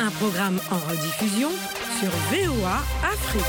un programme en rediffusion sur VOA Afrique.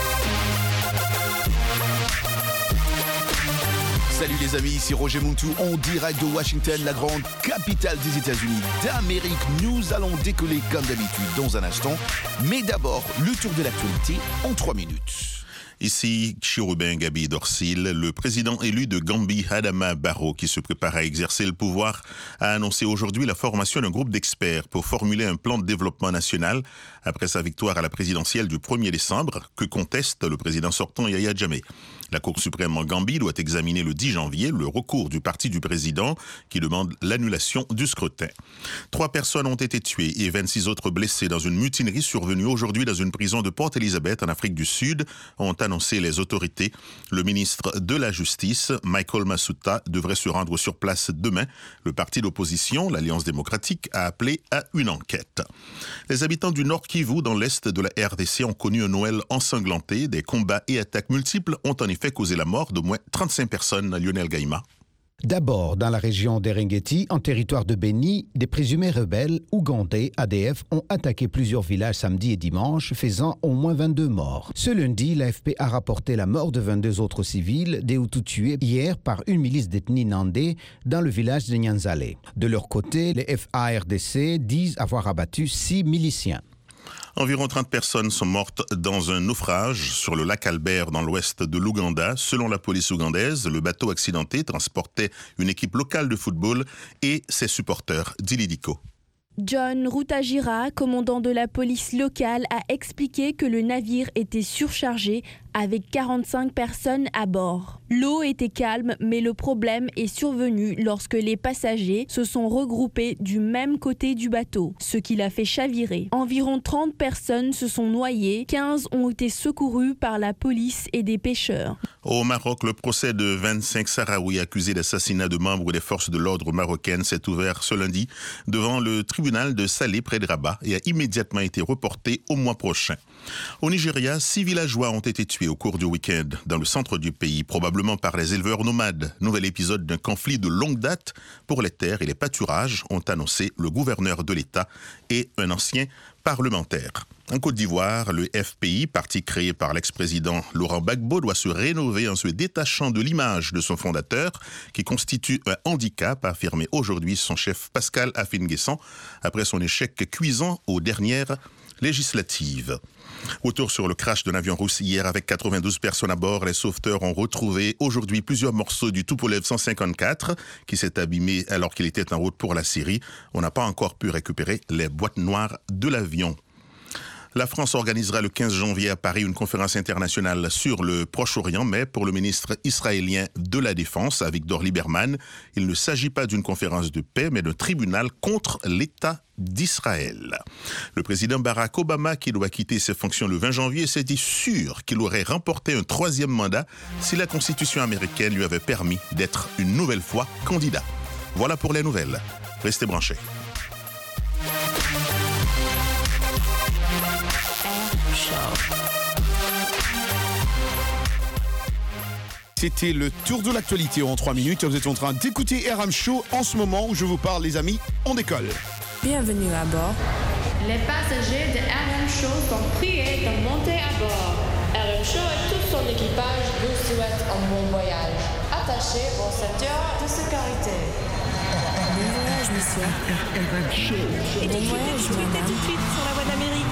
Salut les amis, ici Roger Muntu en direct de Washington, la grande capitale des États-Unis d'Amérique. Nous allons décoller comme d'habitude dans un instant, mais d'abord le tour de l'actualité en 3 minutes. Ici, Chirubin Gabi Dorsil, le président élu de Gambie, Adama Barrow, qui se prépare à exercer le pouvoir, a annoncé aujourd'hui la formation d'un groupe d'experts pour formuler un plan de développement national après sa victoire à la présidentielle du 1er décembre, que conteste le président sortant Yahya Jammeh. La Cour suprême en Gambie doit examiner le 10 janvier le recours du parti du président qui demande l'annulation du scrutin. 3 personnes ont été tuées et 26 autres blessées dans une mutinerie survenue aujourd'hui dans une prison de Port Elizabeth en Afrique du Sud, ont annoncé les autorités. Le ministre de la Justice, Michael Massoutta, devrait se rendre sur place demain. Le parti d'opposition, l'Alliance démocratique, a appelé à une enquête. Les habitants du Nord Kivu, dans l'est de la RDC, ont connu un Noël ensanglanté. Des combats et attaques multiples ont en effet causé la mort d'au moins 35 personnes. Lionel Gaïma. D'abord, dans la région d'Eringeti, en territoire de Beni, des présumés rebelles ougandais ADF ont attaqué plusieurs villages samedi et dimanche, faisant au moins 22 morts. Ce lundi, l'AFP a rapporté la mort de 22 autres civils, des Hutus tués hier par une milice d'ethnie Nandé dans le village de Nyanzale. De leur côté, les FARDC disent avoir abattu 6 miliciens. Environ 30 personnes sont mortes dans un naufrage sur le lac Albert dans l'ouest de l'Ouganda. Selon la police ougandaise, le bateau accidenté transportait une équipe locale de football et ses supporters. Dilidiko. John Rutajira, commandant de la police locale, a expliqué que le navire était surchargé avec 45 personnes à bord. L'eau était calme, mais le problème est survenu lorsque les passagers se sont regroupés du même côté du bateau, ce qui l'a fait chavirer. Environ 30 personnes se sont noyées, 15 ont été secourues par la police et des pêcheurs. Au Maroc, le procès de 25 Sahraouis accusés d'assassinat de membres des forces de l'ordre marocaines s'est ouvert ce lundi devant le tribunal de Salé près de Rabat et a immédiatement été reporté au mois prochain. Au Nigeria, 6 villageois ont été tués au cours du week-end dans le centre du pays, probablement par les éleveurs nomades. Nouvel épisode d'un conflit de longue date pour les terres et les pâturages, ont annoncé le gouverneur de l'État et un ancien parlementaire. En Côte d'Ivoire, le FPI, parti créé par l'ex-président Laurent Gbagbo, doit se rénover en se détachant de l'image de son fondateur, qui constitue un handicap, a affirmé aujourd'hui son chef Pascal Afin-Guessan, après son échec cuisant aux dernières législatives. Retour sur le crash d'un avion russe hier avec 92 personnes à bord. Les sauveteurs ont retrouvé aujourd'hui plusieurs morceaux du Tupolev 154 qui s'est abîmé alors qu'il était en route pour la Syrie. On n'a pas encore pu récupérer les boîtes noires de l'avion. La France organisera le 15 janvier à Paris une conférence internationale sur le Proche-Orient, mais pour le ministre israélien de la Défense, Avigdor Lieberman, il ne s'agit pas d'une conférence de paix, mais d'un tribunal contre l'État d'Israël. Le président Barack Obama, qui doit quitter ses fonctions le 20 janvier, s'est dit sûr qu'il aurait remporté un 3e mandat si la Constitution américaine lui avait permis d'être une nouvelle fois candidat. Voilà pour les nouvelles. Restez branchés. C'était le tour de l'actualité en 3 minutes. Vous êtes en train d'écouter RM Show en ce moment où je vous parle, les amis, on décolle. Bienvenue à bord. Les passagers de RM Show sont priés de monter à bord. RM Show et tout son équipage vous souhaitent un bon voyage. Attachez vos ceintures de sécurité. Bon voyage, monsieur. RM Show. Et tout de suite sur la voie d'Amérique.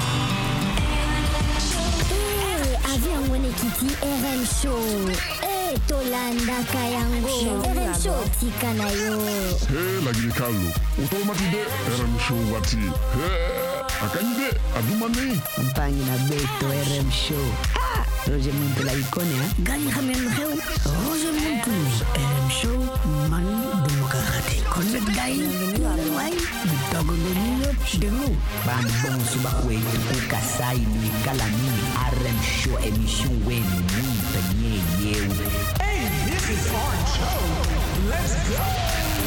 Avion Wenekiti RM Show. Tolanda Kayango RM Show Tikanayo. Lagi Carlo. Automatide RM Show wati. Akanyide adumani. Mpangi na beto RM Show. Roger Muntu la icône hein. Gani Hamel Reu. Roger Muntu RM Show man demokrate. Convet Gai. Wai. Dogo Domino Demo. Ban bon subakwe tu kasai ni kalami RM Show émission wen ni tanye yeu. Hey, this is RM Show. Let's go.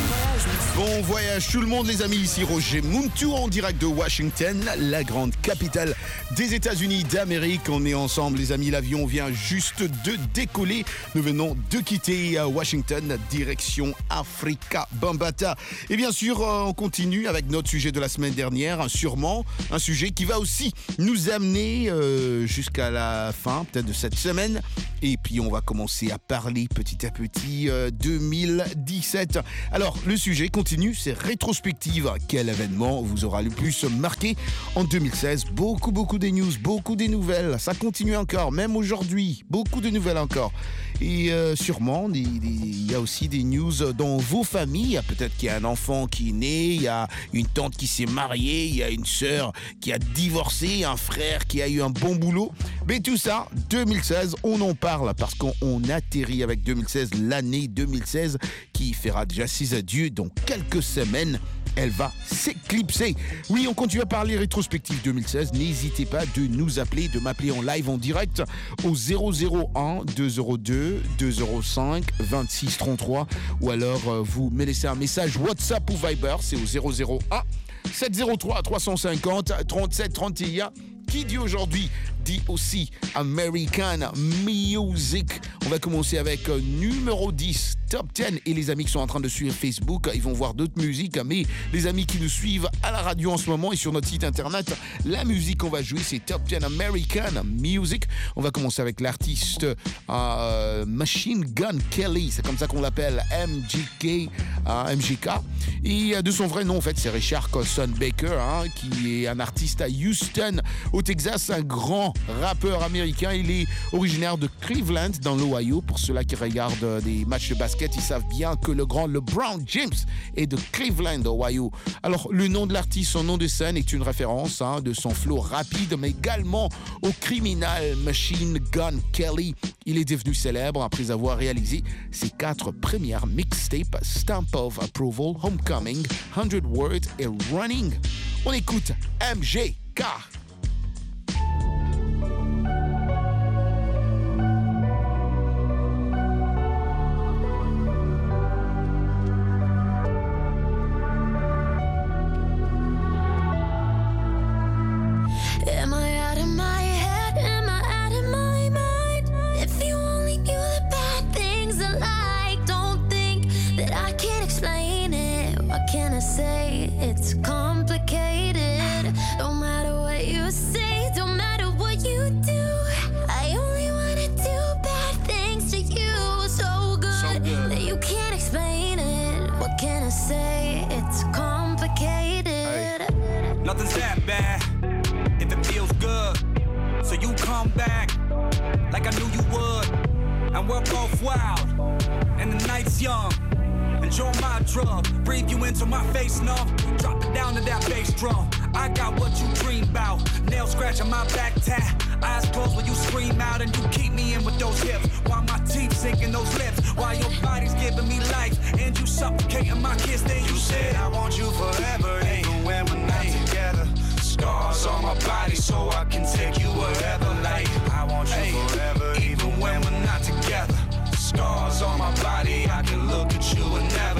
Bon voyage tout le monde les amis, ici Roger Muntu en direct de Washington, la grande capitale des États-Unis d'Amérique. On est ensemble les amis, l'avion vient juste de décoller. Nous venons de quitter Washington, direction Africa Bambata. Et bien sûr, on continue avec notre sujet de la semaine dernière, sûrement un sujet qui va aussi nous amener jusqu'à la fin peut-être de cette semaine. Et puis on va commencer à parler petit à petit 2017. Alors le sujet continue, c'est rétrospective. Quel événement vous aura le plus marqué en 2016? Beaucoup des news, beaucoup des nouvelles. Ça continue encore, même aujourd'hui. Beaucoup de nouvelles encore. Et sûrement, il y a aussi des news dans vos familles. Peut-être qu'il y a un enfant qui est né, il y a une tante qui s'est mariée, il y a une sœur qui a divorcé, un frère qui a eu un bon boulot. Mais tout ça, 2016, on en parle parce qu'on atterrit avec 2016, l'année 2016 qui fera déjà ses adieux dans quelques semaines. Elle va s'éclipser. Oui, on continue à parler rétrospective 2016. N'hésitez pas de nous appeler, de m'appeler en live en direct au 001 202 205 26 33 ou alors vous me laissez un message WhatsApp ou Viber, c'est au 001 703 350 37 31. Qui dit aujourd'hui dit aussi American Music. On va commencer avec numéro 10, Top 10. Et les amis qui sont en train de suivre Facebook, ils vont voir d'autres musiques. Mais les amis qui nous suivent à la radio en ce moment et sur notre site internet, la musique qu'on va jouer, c'est Top 10 American Music. On va commencer avec l'artiste Machine Gun Kelly. C'est comme ça qu'on l'appelle, MGK. Et de son vrai nom, en fait, c'est Richard Colson Baker, qui est un artiste à Houston, au Texas, un grand rappeur américain. Il est originaire de Cleveland, dans l'Ohio. Pour ceux-là qui regardent des matchs de basket, ils savent bien que le grand LeBron James est de Cleveland, Ohio. Alors, le nom de l'artiste, son nom de scène est une référence de son flow rapide, mais également au criminel Machine Gun Kelly. Il est devenu célèbre après avoir réalisé ses 4 premières mixtapes, Stamp of Approval, Homecoming, 100 Words et Running. On écoute MGK. Am I out of my head? Am I out of my mind? If you only knew the bad things I like, don't think that I can explain it. What can I say? It's complicated. Don't matter what you say, don't matter what you do. I only wanna do bad things to you, so good that you can't explain it. What can I say? It's complicated. Nothing's that bad if it feels good. So you come back like I knew you would. And we're both wild and the night's young. Enjoy my drug, breathe you into my face, no. Drop it down to that bass drum. I got what you dream about. Nail scratching my back tat. Eyes closed when you scream out and you keep me in with those hips. While my teeth sink in those lips. While your body's giving me life and you suffocating my kiss. Then you said I want you forever, even when we're not together. Scars on my body so I can take you wherever. Like I want you forever, even when we're not together. Scars on my body, I can look at you and never.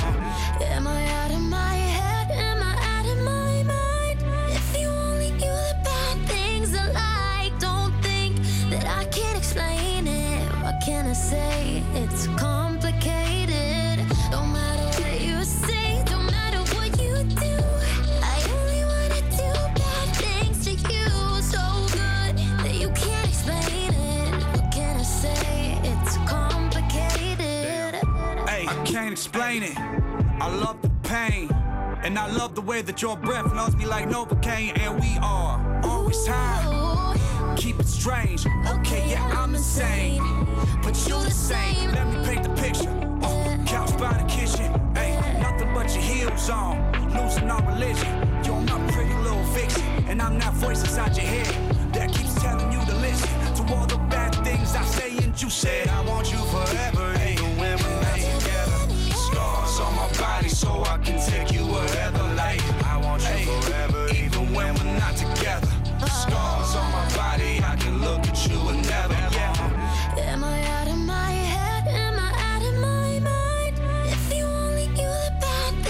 Am I out of my head? Am I out of my mind? If you only knew the bad things I like, don't think that I can explain it. What can I say? It's complicated. Don't matter what you say, don't matter what you do. I only wanna do bad things to you, so good that you can't explain it. What can I say? It's complicated. Hey, I can't explain it. I love the pain, and I love the way that your breath knows me like Novocaine. And we are always high, keep it strange. Okay, yeah, I'm insane, but you the same. Let me paint the picture. Couch by the kitchen, hey, nothing but your heels on. Losing all religion, you're my pretty little vixen. And I'm that voice inside your head that keeps telling you to listen to all the bad things I say. And you said I want you forever, even when we're not together. Scars on my body so I can take you wherever. Like I want you forever, even when we're not together. Scars on my body, I can look at you and never. Am I out of my head? Am I out of my mind? If you only knew the bad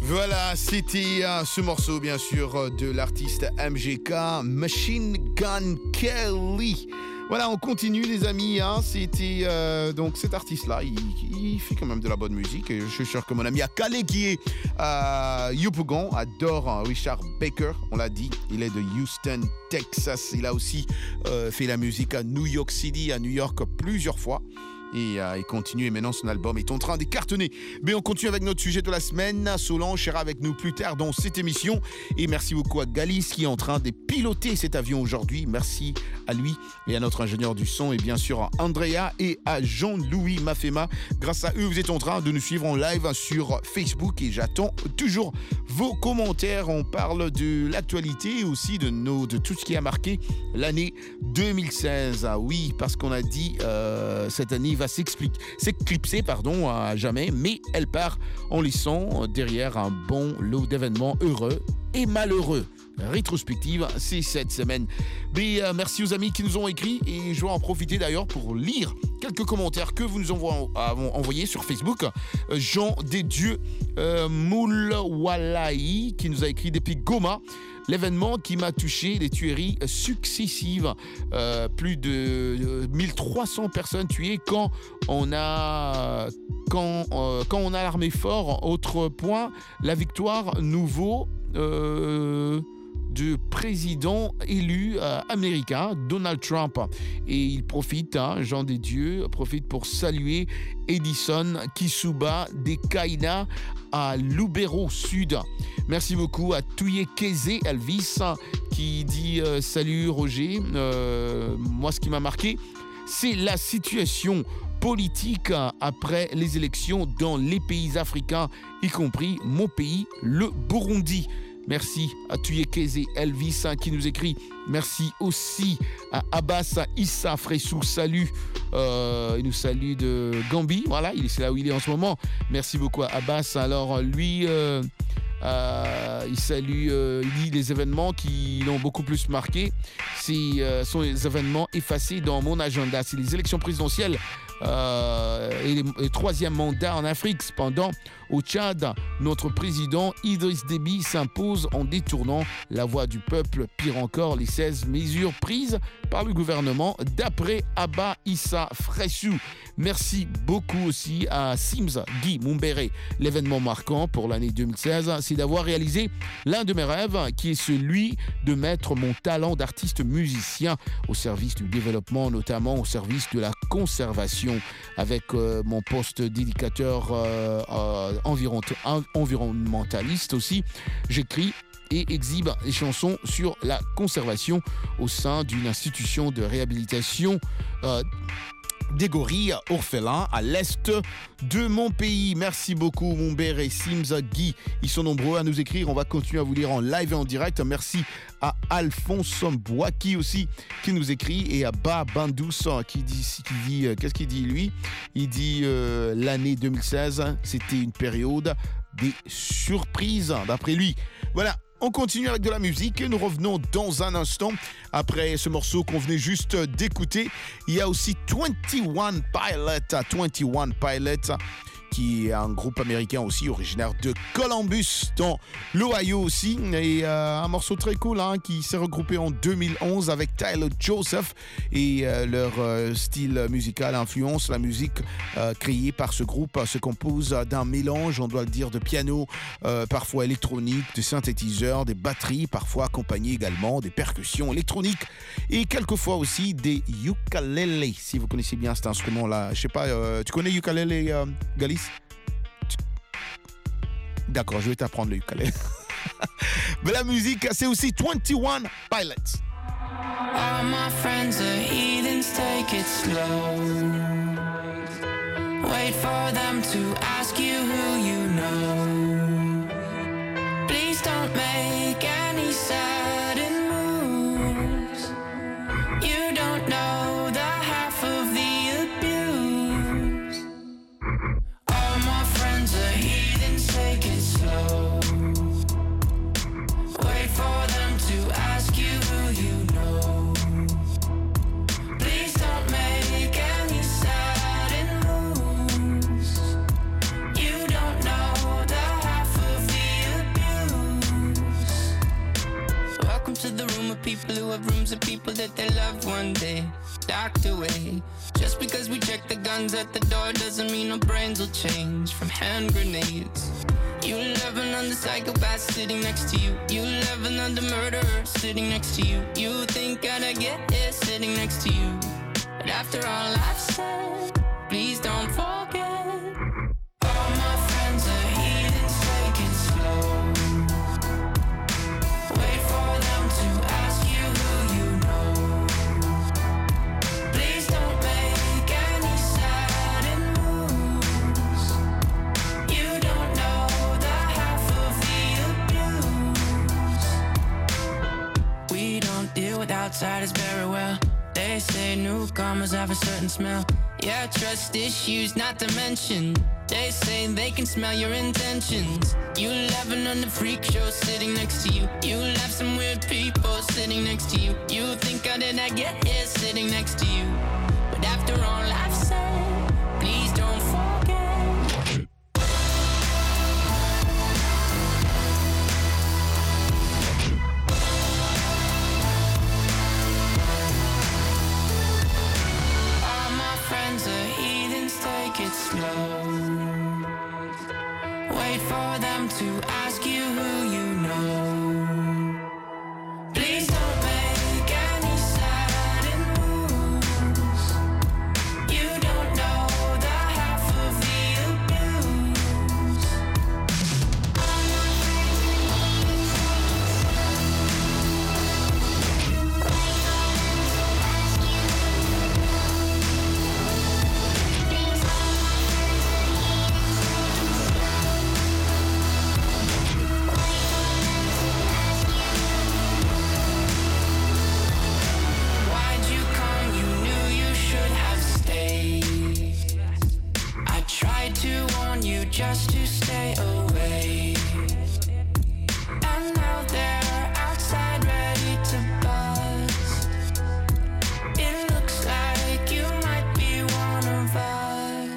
Voilà, c'était ce morceau, bien sûr, de l'artiste MGK, Machine Gun Kelly. Voilà, on continue, les amis. C'était donc cet artiste-là, il fait quand même de la bonne musique. Et je suis sûr que mon ami Akale, qui est Yopougon, adore Richard Baker. On l'a dit, il est de Houston, Texas. Il a aussi fait la musique à New York City, à New York plusieurs fois. Et il continue, et maintenant son album est en train de cartonner. Mais on continue avec notre sujet de la semaine. Solange sera avec nous plus tard dans cette émission. Et merci beaucoup à Galis qui est en train de piloter cet avion aujourd'hui. Merci à lui et à notre ingénieur du son, et bien sûr à Andrea et à Jean-Louis Mafema. Grâce à eux, vous êtes en train de nous suivre en live sur Facebook, et j'attends toujours vos commentaires. On parle de l'actualité et aussi de tout ce qui a marqué l'année 2016. Ah oui, parce qu'on a dit cette année va s'éclipser à jamais, mais elle part en laissant derrière un bon lot d'événements heureux et malheureux. Rétrospective, c'est cette semaine. Mais merci aux amis qui nous ont écrit, et je vais en profiter d'ailleurs pour lire quelques commentaires que vous nous avons envoyés sur Facebook. Jean des Dieux Moulwalaï qui nous a écrit depuis Goma. L'événement qui m'a touché, les tueries successives, plus de 1300 personnes tuées quand on a l'armée fort. Autre point, la victoire nouveau du président élu américain, Donald Trump. Et il profite, Jean des Dieux, profite pour saluer Edison Kisuba des Kaina à Lubero Sud. Merci beaucoup à Touye Keze Elvis qui dit salut Roger. Moi, ce qui m'a marqué, c'est la situation politique après les élections dans les pays africains, y compris mon pays, le Burundi. Merci à Tuyekeze Elvis qui nous écrit. Merci aussi à Abbas Issa Fressou. Salut. Il nous salue de Gambie. Voilà, c'est là où il est en ce moment. Merci beaucoup à Abbas. Alors lui, il salue, il dit les événements qui l'ont beaucoup plus marqué. Sont les événements effacés dans mon agenda. C'est les élections présidentielles et le troisième mandat en Afrique. Cependant, au Tchad, notre président Idriss Déby s'impose en détournant la voix du peuple. Pire encore, les 16 mesures prises par le gouvernement, d'après Abba Issa Fressou. Merci beaucoup aussi à Sims Guy Mumbere. L'événement marquant pour l'année 2016, c'est d'avoir réalisé l'un de mes rêves, qui est celui de mettre mon talent d'artiste musicien au service du développement, notamment au service de la conservation, avec mon poste d'éducateur environnementaliste aussi. J'écris et exhibe des chansons sur la conservation au sein d'une institution de réhabilitation des gorilles orphelins à l'est de mon pays. Merci beaucoup Mumbere et Sims Guy. Ils sont nombreux à nous écrire. On va continuer à vous lire en live et en direct. Merci à Alphonse Mbouaki aussi qui nous écrit, et à Ba Bandous qui dit qu'est-ce qu'il dit lui? Il dit l'année 2016, c'était une période des surprises d'après lui. Voilà. On continue avec de la musique et nous revenons dans un instant. Après ce morceau qu'on venait juste d'écouter, il y a aussi 21 Pilots, qui est un groupe américain aussi, originaire de Columbus, dans l'Ohio aussi. Et un morceau très cool qui s'est regroupé en 2011 avec Tyler Joseph. Et leur style musical influence la musique créée par ce groupe se compose d'un mélange, on doit le dire, de piano, parfois électronique, de synthétiseurs, des batteries, parfois accompagnées également des percussions électroniques et quelquefois aussi des ukulélés. Si vous connaissez bien cet instrument-là, je sais pas, tu connais ukulélé, Galis? D'accord, je vais t'apprendre le ukulélé. Mais la musique, c'est aussi 21 Pilots. All my friends are heathens, take it slow. Wait for them to ask you who you know. Please don't make any sudden moves. You don't know the half of the abuse. All my friends are heathens, take it slow. Wait for them to ask you who you know. Please don't make any sudden moves. You don't people who have rooms of people that they love one day docked away. Just because we check the guns at the door doesn't mean our brains will change from hand grenades. You loving on the psychopath sitting next to you. You loving on the murderer sitting next to you. You think I'd get here sitting next to you. But after all I've said, please don't forget. All my friends are heathens, take it slow. Wait for them to ask you who you know. Please don't make any sudden moves. You don't know the half of the abuse. We don't deal with outsiders very well. They say newcomers have a certain smell. Yeah, trust issues not to mention. They say they can smell your intentions. You laughing on the freak show sitting next to you. You laugh some weird people sitting next to you. You think how did I get here sitting next to you? But after all I've said, please don't forget. All my friends are heathens, take it slow. Wait for them to ask you who you know. Please don't make any sudden moves. You don't know the half of the abuse. Why'd you come? You knew you should have stayed. I tried to warn you just to stay away. And now they're outside ready to bust. It looks like you might be one of us.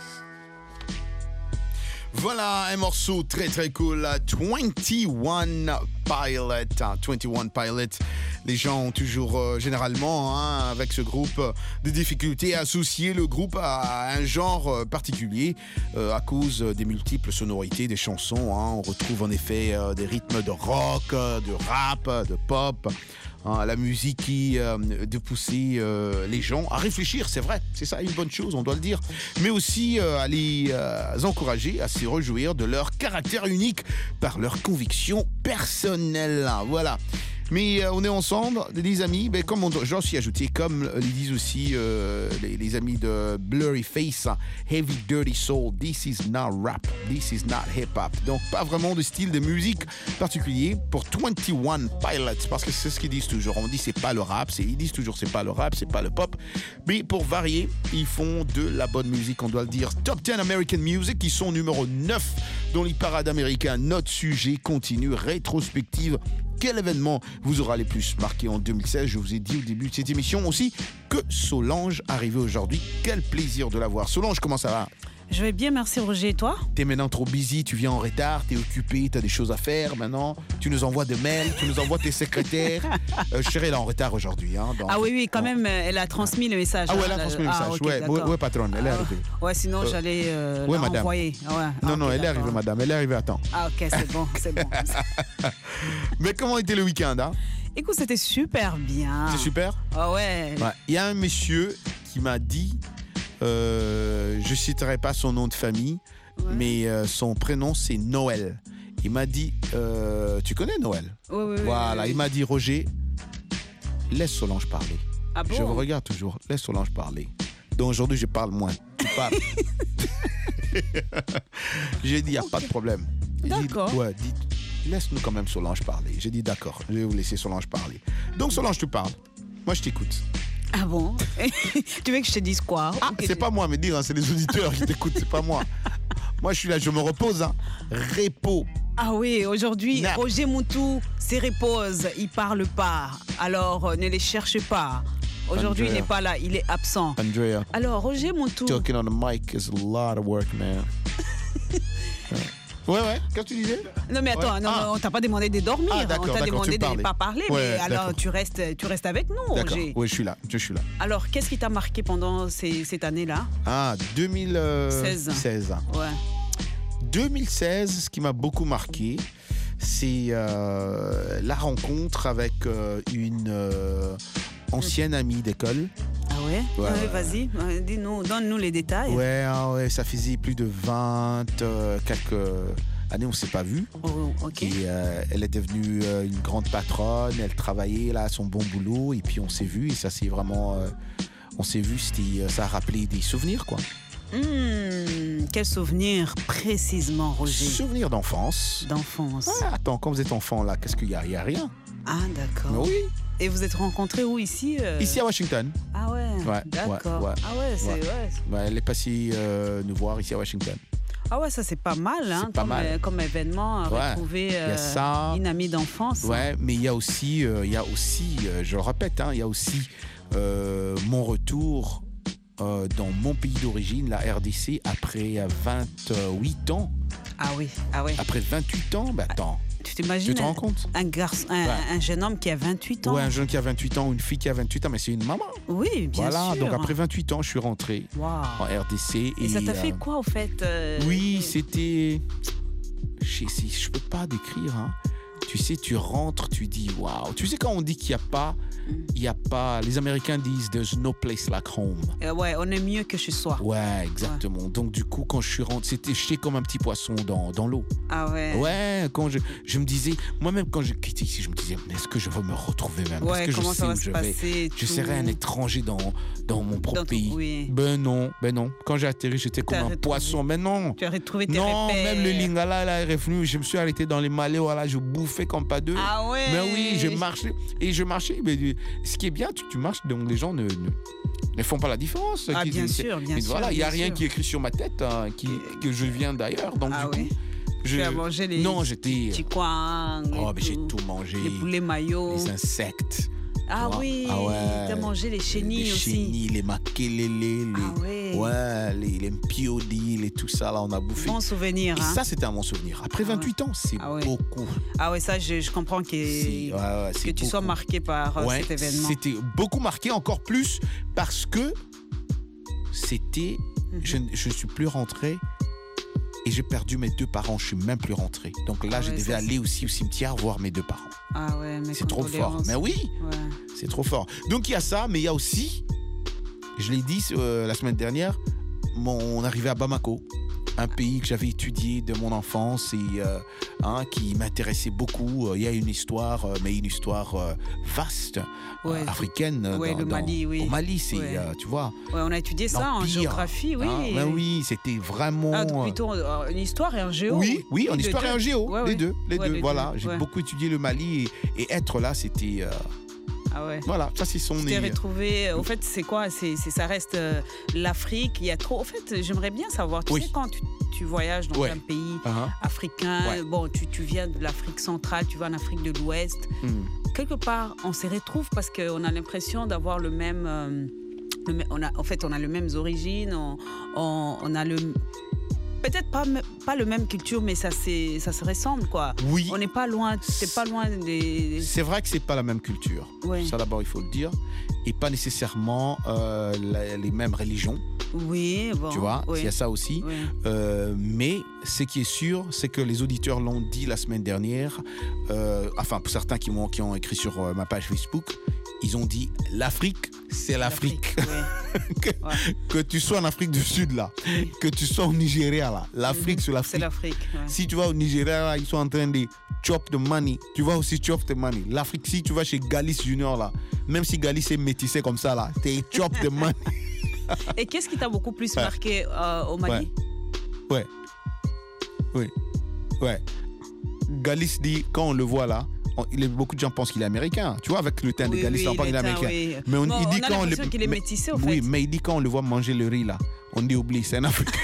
Voilà un morceau très très cool, 21 Pilot. 21 Pilot. Les gens ont toujours, généralement, avec ce groupe, des difficultés à associer le groupe à un genre particulier à cause des multiples sonorités des chansons. On retrouve en effet des rythmes de rock, de rap, de pop. La musique qui de pousser les gens à réfléchir, c'est vrai, c'est ça une bonne chose, on doit le dire, mais aussi à les encourager à se réjouir de leur caractère unique par leurs convictions personnelles. Voilà. Mais on est ensemble, les amis, comme j'en suis ajouté, comme les disent aussi les amis de Blurry Face, Heavy Dirty Soul, this is not rap, this is not hip-hop. Donc pas vraiment de style de musique particulier pour 21 Pilots, parce que c'est ce qu'ils disent toujours. On dit c'est pas le rap, ils disent toujours c'est pas le rap, c'est pas le pop. Mais pour varier, ils font de la bonne musique, on doit le dire. Top 10 American Music, qui sont numéro 9 dans les parades américains. Notre sujet continue, rétrospective. Quel événement vous aura les plus marqué en 2016? Je vous ai dit au début de cette émission aussi que Solange arrivait aujourd'hui. Quel plaisir de la voir. Solange, comment ça va? Je vais bien, merci Roger. Et toi? T'es maintenant trop busy, tu viens en retard, t'es occupé, t'as des choses à faire maintenant. Tu nous envoies des mails, tu nous envoies tes secrétaires. Chérie, elle est en retard aujourd'hui. Ah oui, quand même, elle a transmis le message. Ah ouais, elle a transmis le message. Okay, ouais, patronne, elle est arrivée. Ouais, sinon j'allais l'envoyer. Non, elle est arrivée, madame, elle est arrivée à temps. Ah ok, c'est bon. Mais comment était le week-end, Écoute, c'était super bien. C'est super? Ah ouais. Il y a un monsieur qui m'a dit, je citerai pas son nom de famille, mais son prénom c'est Noël. Il m'a dit, tu connais Noël? Oui. Voilà, il m'a dit, Roger, laisse Solange parler. Ah bon? Je vous regarde toujours, laisse Solange parler. Donc aujourd'hui, je parle moins. Tu parles. J'ai dit, il n'y a pas de problème. D'accord. Laisse-nous quand même Solange parler. J'ai dit, d'accord, je vais vous laisser Solange parler. Donc Solange, tu parles. Moi, je t'écoute. Ah bon? Tu veux que je te dise quoi? C'est pas moi, mais dire, c'est les auditeurs qui t'écoutent, c'est pas moi. Moi, je suis là, je me repose. Repos. Ah oui, aujourd'hui, Roger Moutou se repose, il parle pas. Alors, ne les cherchez pas. Aujourd'hui, il n'est pas là, il est absent. Andrea. Alors, Roger Moutou. Talking on the mic is a lot of work, man. Ouais. Qu'est-ce que tu disais? Non, mais attends, on t'a pas demandé de dormir. On t'a demandé de ne pas parler. Mais alors, tu restes avec nous, Roger. Oui, je suis là. Alors, qu'est-ce qui t'a marqué pendant cette année-là? 2016. Ouais. 2016, ce qui m'a beaucoup marqué, c'est la rencontre avec une ancienne amie d'école. Ah ouais? Vas-y, donne-nous les détails. Ouais, ça faisait plus de 20 quelques années, on ne s'est pas vu. Oh, ok. Et elle est devenue une grande patronne, elle travaillait là, son bon boulot, et puis on s'est vu, et ça c'est vraiment... on s'est vu, ça a rappelé des souvenirs, quoi. Quel souvenir précisément, Roger? Souvenir d'enfance. Attends, quand vous êtes enfant, là, qu'est-ce qu'il y a? Il n'y a rien. Ah, d'accord. Mais oui. Et vous êtes rencontrés où, ici? Ici à Washington. Ah ouais, d'accord. Ouais. Ah ouais, c'est... Ouais. Elle est passée nous voir ici à Washington. Ah ouais, ça c'est pas mal, hein, comme événement, retrouver une amie d'enfance. Ouais, mais il y a aussi, je le répète, il y a aussi mon retour dans mon pays d'origine, la RDC, après 28 ans. Ah oui. Après 28 ans, attends. Tu t'imagines? Tu te rends compte? Un garçon, un jeune homme qui a 28 ans. Ouais, un jeune qui a 28 ans ou une fille qui a 28 ans, mais c'est une maman. Oui, bien sûr. Voilà, donc après 28 ans, je suis rentré en RDC. Et ça t'a fait quoi, au fait? Oui, c'était... Je peux pas décrire, hein. Tu sais, tu rentres, tu dis waouh. Tu sais, quand on dit qu'il n'y a pas, les Américains disent there's no place like home. Ouais, on est mieux que chez soi. Ouais, exactement. Ouais. Donc du coup, quand je suis rentré, j'étais comme un petit poisson dans l'eau. Ah ouais. Ouais, quand je me disais, moi-même quand je quittais ici, je me disais, est-ce que je vais me retrouver même? Ouais, est-ce que comment je ça va sais se où passer? Je serais un étranger dans mon propre pays. Oui. Ben non. Quand j'ai atterri, j'étais comme un poisson. Mais non. Tu as retrouvé tes repères. Même le lingala là est revenu. Je me suis arrêté dans les malais, voilà, je bouffais comme pas deux. Ah ouais. Mais oui, je marchais. Mais ce qui est bien, tu marches, donc les gens ne font pas la différence. Ah, bien sûr. Voilà, il n'y a rien qui est écrit sur ma tête, que je viens d'ailleurs. Donc du coup, tu as mangé les petits coins. J'ai tout mangé. Les poulets maillots. Les insectes. Ah oui, t'as mangé les chenilles aussi. Les chenilles, les makelele, les mpiodis, tout ça, là, on a bouffé. Bon souvenir. Et ça, c'était un bon souvenir. Après 28 ans, c'est beaucoup. Ah ouais, ça, je comprends que tu sois marqué par cet événement. C'était beaucoup marqué, encore plus, parce que c'était... Je ne suis plus rentré. Et j'ai perdu mes 2 parents, je suis même plus rentré. Donc là, je devais aller aussi au cimetière voir mes 2 parents. Ah ouais, mais c'est trop fort. Mais oui, c'est trop fort. Donc il y a ça, mais il y a aussi, je l'ai dit la semaine dernière, mon arrivée à Bamako, un pays que j'avais étudié de mon enfance et qui m'intéressait beaucoup. Il y a une histoire, mais une histoire vaste, africaine. Le Mali, oui. Au Mali, c'est, tu vois. Ouais, on a étudié ça en géographie, oui. Oui, c'était vraiment... plutôt une histoire et un géo. Oui, en histoire et en géo, les deux. Voilà, j'ai beaucoup étudié le Mali et être là, c'était... Ah ouais. Voilà, ça c'est son... Tu t'es retrouvé... Au fait, c'est quoi? Ça reste l'Afrique. Il y a trop... Au fait, j'aimerais bien savoir. Tu sais, quand tu voyages dans un pays africain, bon, tu viens de l'Afrique centrale, tu vas en Afrique de l'Ouest. Quelque part, on se retrouve parce qu'on a l'impression d'avoir le même... on a les mêmes origines, on a le... Peut-être pas le même culture, mais ça se ressemble, quoi. Oui. On n'est pas loin, c'est pas loin des... C'est vrai que c'est pas la même culture. Oui. Ça, d'abord, il faut le dire. Et pas nécessairement les mêmes religions. Oui, bon. Tu vois, il y a ça aussi. Oui. Mais ce qui est sûr, c'est que les auditeurs l'ont dit la semaine dernière. Enfin, pour certains qui ont écrit sur ma page Facebook, ils ont dit l'Afrique, c'est l'Afrique. Que tu sois en Afrique du Sud, là, que tu sois au Nigeria, là, l'Afrique, c'est l'Afrique. C'est l'Afrique. Si tu vas au Nigeria, là, ils sont en train de chop the money. Tu vas aussi chop the money. L'Afrique, si tu vas chez Galis Junior, là, même si Galis est métissé comme ça, là, t'es chop the money. Et qu'est-ce qui t'a beaucoup plus marqué au Mali? Oui. Galis dit, quand on le voit là, beaucoup de gens pensent qu'il est américain. Tu vois, avec le teint de Galis, on pense qu'il est américain. Oui. Mais il dit quand l'impression qu'il est métissé, au fait. Oui, mais il dit quand on le voit manger le riz là, on dit oublie, c'est un Africain.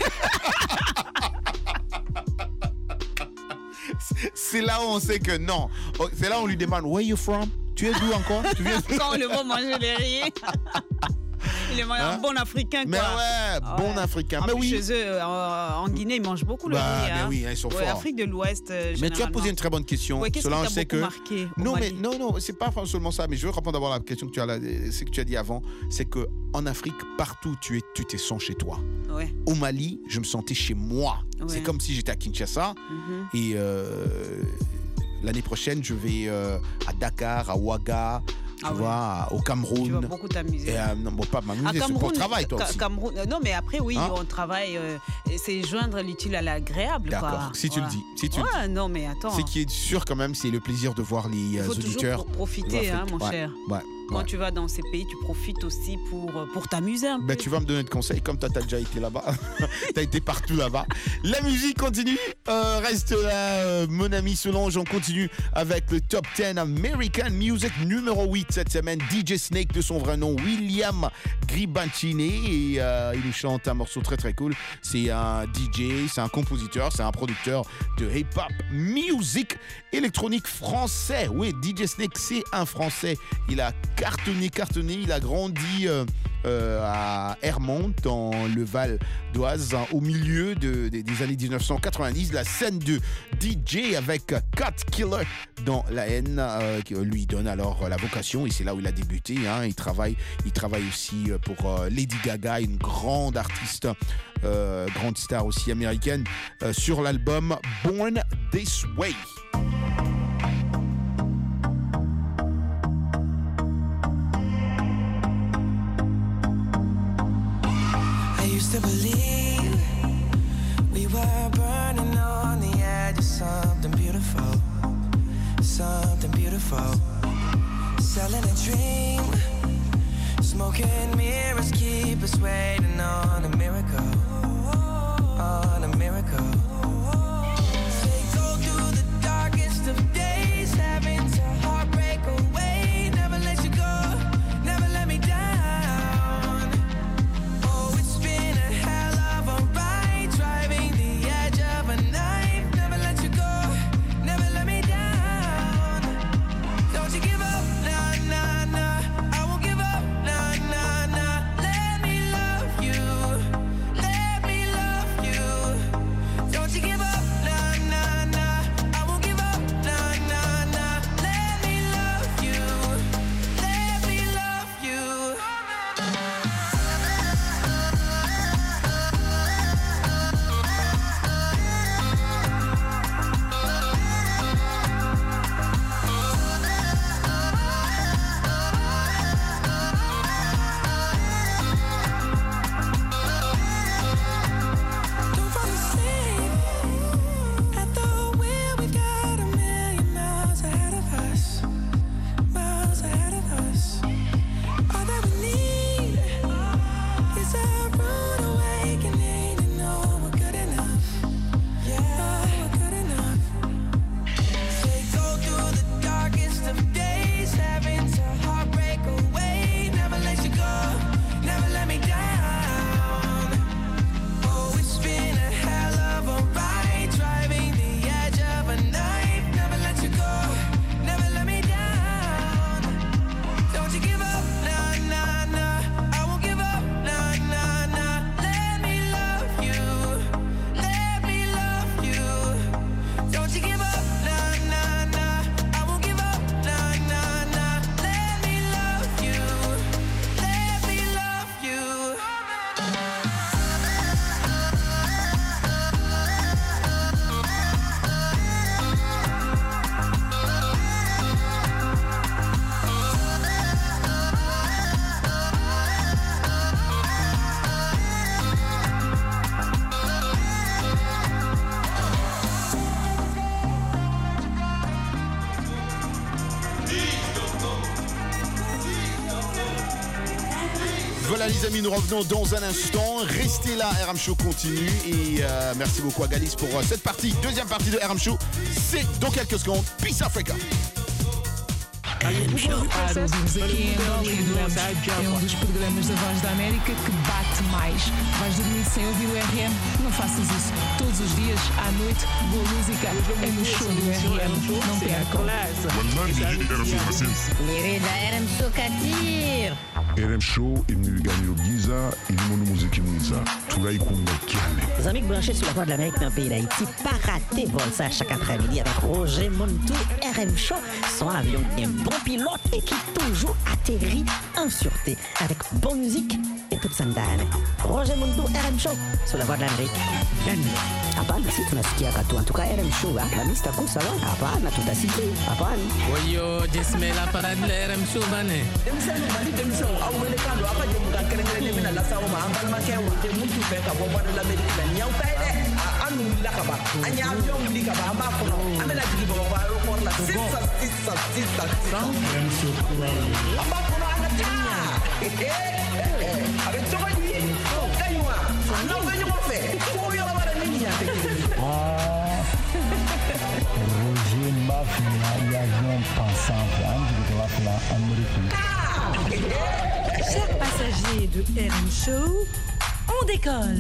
C'est là où on sait que non. C'est là où on lui demande, where you from? Tu es d'où encore? Tu viens... Quand on le voit manger le riz. Il est un bon Africain, quoi. Mais ouais, bon Africain. Mais oui. Chez eux, en Guinée, ils mangent beaucoup le riz. Mais oui, ils sont forts. Afrique de l'Ouest, mais tu as posé une très bonne question. Qu'est-ce qui t'a beaucoup marqué au Mali? Non, c'est pas seulement ça. Mais je veux répondre d'abord à la question que tu as, ce que tu as dit avant. C'est que en Afrique, partout où tu te sens chez toi. Ouais. Au Mali, je me sentais chez moi. Ouais. C'est comme si j'étais à Kinshasa. Et l'année prochaine, je vais à Dakar, à Ouaga. Tu vois, au Cameroun. Tu vas beaucoup t'amuser. Non, pas m'amuser, c'est pour le travail, toi aussi. Cameroun, non, mais après, oui, on travaille. C'est joindre l'utile à l'agréable. D'accord, si tu le dis. Si tu le dis. Non, mais attends. Ce qui est sûr, quand même, c'est le plaisir de voir les auditeurs. Il faut toujours profiter, mon cher. Ouais. Quand tu vas dans ces pays, tu profites aussi pour t'amuser un peu. Tu vas me donner de conseils, comme toi, tu as déjà été là-bas. Tu as été partout là-bas. La musique continue. Reste là, mon ami Solange. On continue avec le Top 10 American Music numéro 8 cette semaine. DJ Snake, de son vrai nom, William Gribancini. Et il nous chante un morceau très très cool. C'est un DJ, c'est un compositeur, c'est un producteur de hip-hop music électronique français. Oui, DJ Snake, c'est un Français. Il a cartonné. Il a grandi à Hermont, dans le Val d'Oise, au milieu des années 1990. La scène de DJ avec Cut Killer dans la haine qui lui donne alors la vocation, et c'est là où il a débuté. Il travaille aussi pour Lady Gaga, une grande artiste, grande star aussi américaine, sur l'album Born This Way. Used to believe we were burning on the edge of something beautiful, selling a dream, smoking mirrors keep us waiting on a miracle, They go through the darkest of days, having to heartbreak away, never let you go, never let me down. Voilà les amis, nous revenons dans un instant. Restez là, RM Show continue. Et merci beaucoup à Galis pour cette partie. Deuxième partie de RM Show, c'est dans quelques secondes. Peace Africa. RM Show. Ouvimos aqui em Bollywood. É dos programas da Voz da América que bate mais. Vais dormir sem ouvir o RM? Não faças isso. Todos os dias, à noite, boa música é no show do RM. não percam. Lirida RM Show Katir. RM Show imnigani Giza ilimono muziki mwiza tulaikunga kiane. Les amis branchés sur la voie de l'Amérique dans le pays d'Haïti, pas rater vol ça chaque après-midi avec Roger Montou, RM Show, son avion un bon pilote et qui toujours atterrit en sûreté avec bonne musique et toute sandale. Roger Montou, RM Show sur la voie de l'Amérique. Hapana, si tunasikia katu. En tout cas, RM Show, la mista kusa wa. Hapana, tutasikia. Hapana. Oyo, jismela parade la RM Show bane. Roger Mafia, l'avion pensant américain. Chers passagers de RM Show, on décolle.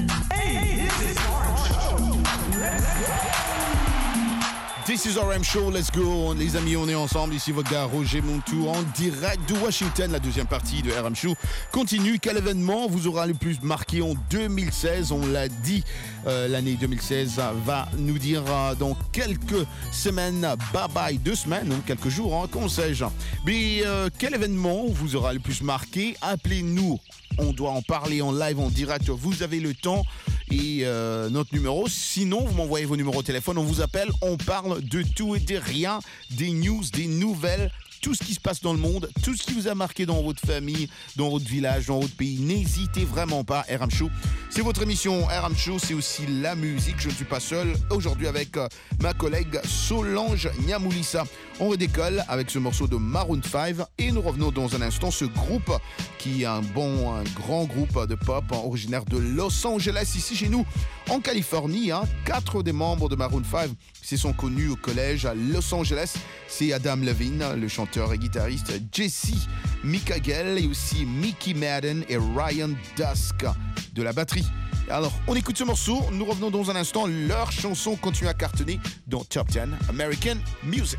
This is RM Show, let's go. Les amis, on est ensemble. Ici votre gars Roger Montou en direct de Washington. La deuxième partie de RM Show continue. Quel événement vous aura le plus marqué en 2016? On l'a dit, l'année 2016 va nous dire dans quelques semaines, bye bye, 2 semaines, quelques jours, qu'on sais-je. Mais quel événement vous aura le plus marqué? Appelez-nous. On doit en parler en live, en direct. Vous avez le temps et notre numéro. Sinon, vous m'envoyez vos numéros de téléphone. On vous appelle. On parle de tout et de rien. Des news, des nouvelles. Tout ce qui se passe dans le monde, tout ce qui vous a marqué dans votre famille, dans votre village, dans votre pays, n'hésitez vraiment pas. RM Show, c'est votre émission. RM Show, c'est aussi la musique. Je ne suis pas seul aujourd'hui avec ma collègue Solange Nyamoulissa. On redécolle avec ce morceau de Maroon 5 et nous revenons dans un instant. Ce groupe qui est un grand groupe de pop originaire de Los Angeles, ici chez nous en Californie. 4 des membres de Maroon 5 se sont connus au collège à Los Angeles. C'est Adam Levine, le chanteur et guitariste, Jesse Mikagel et aussi Mickey Madden et Ryan Dusk de la batterie. Alors, on écoute ce morceau, nous revenons dans un instant. Leur chanson continue à cartonner dans Top 10 American Music.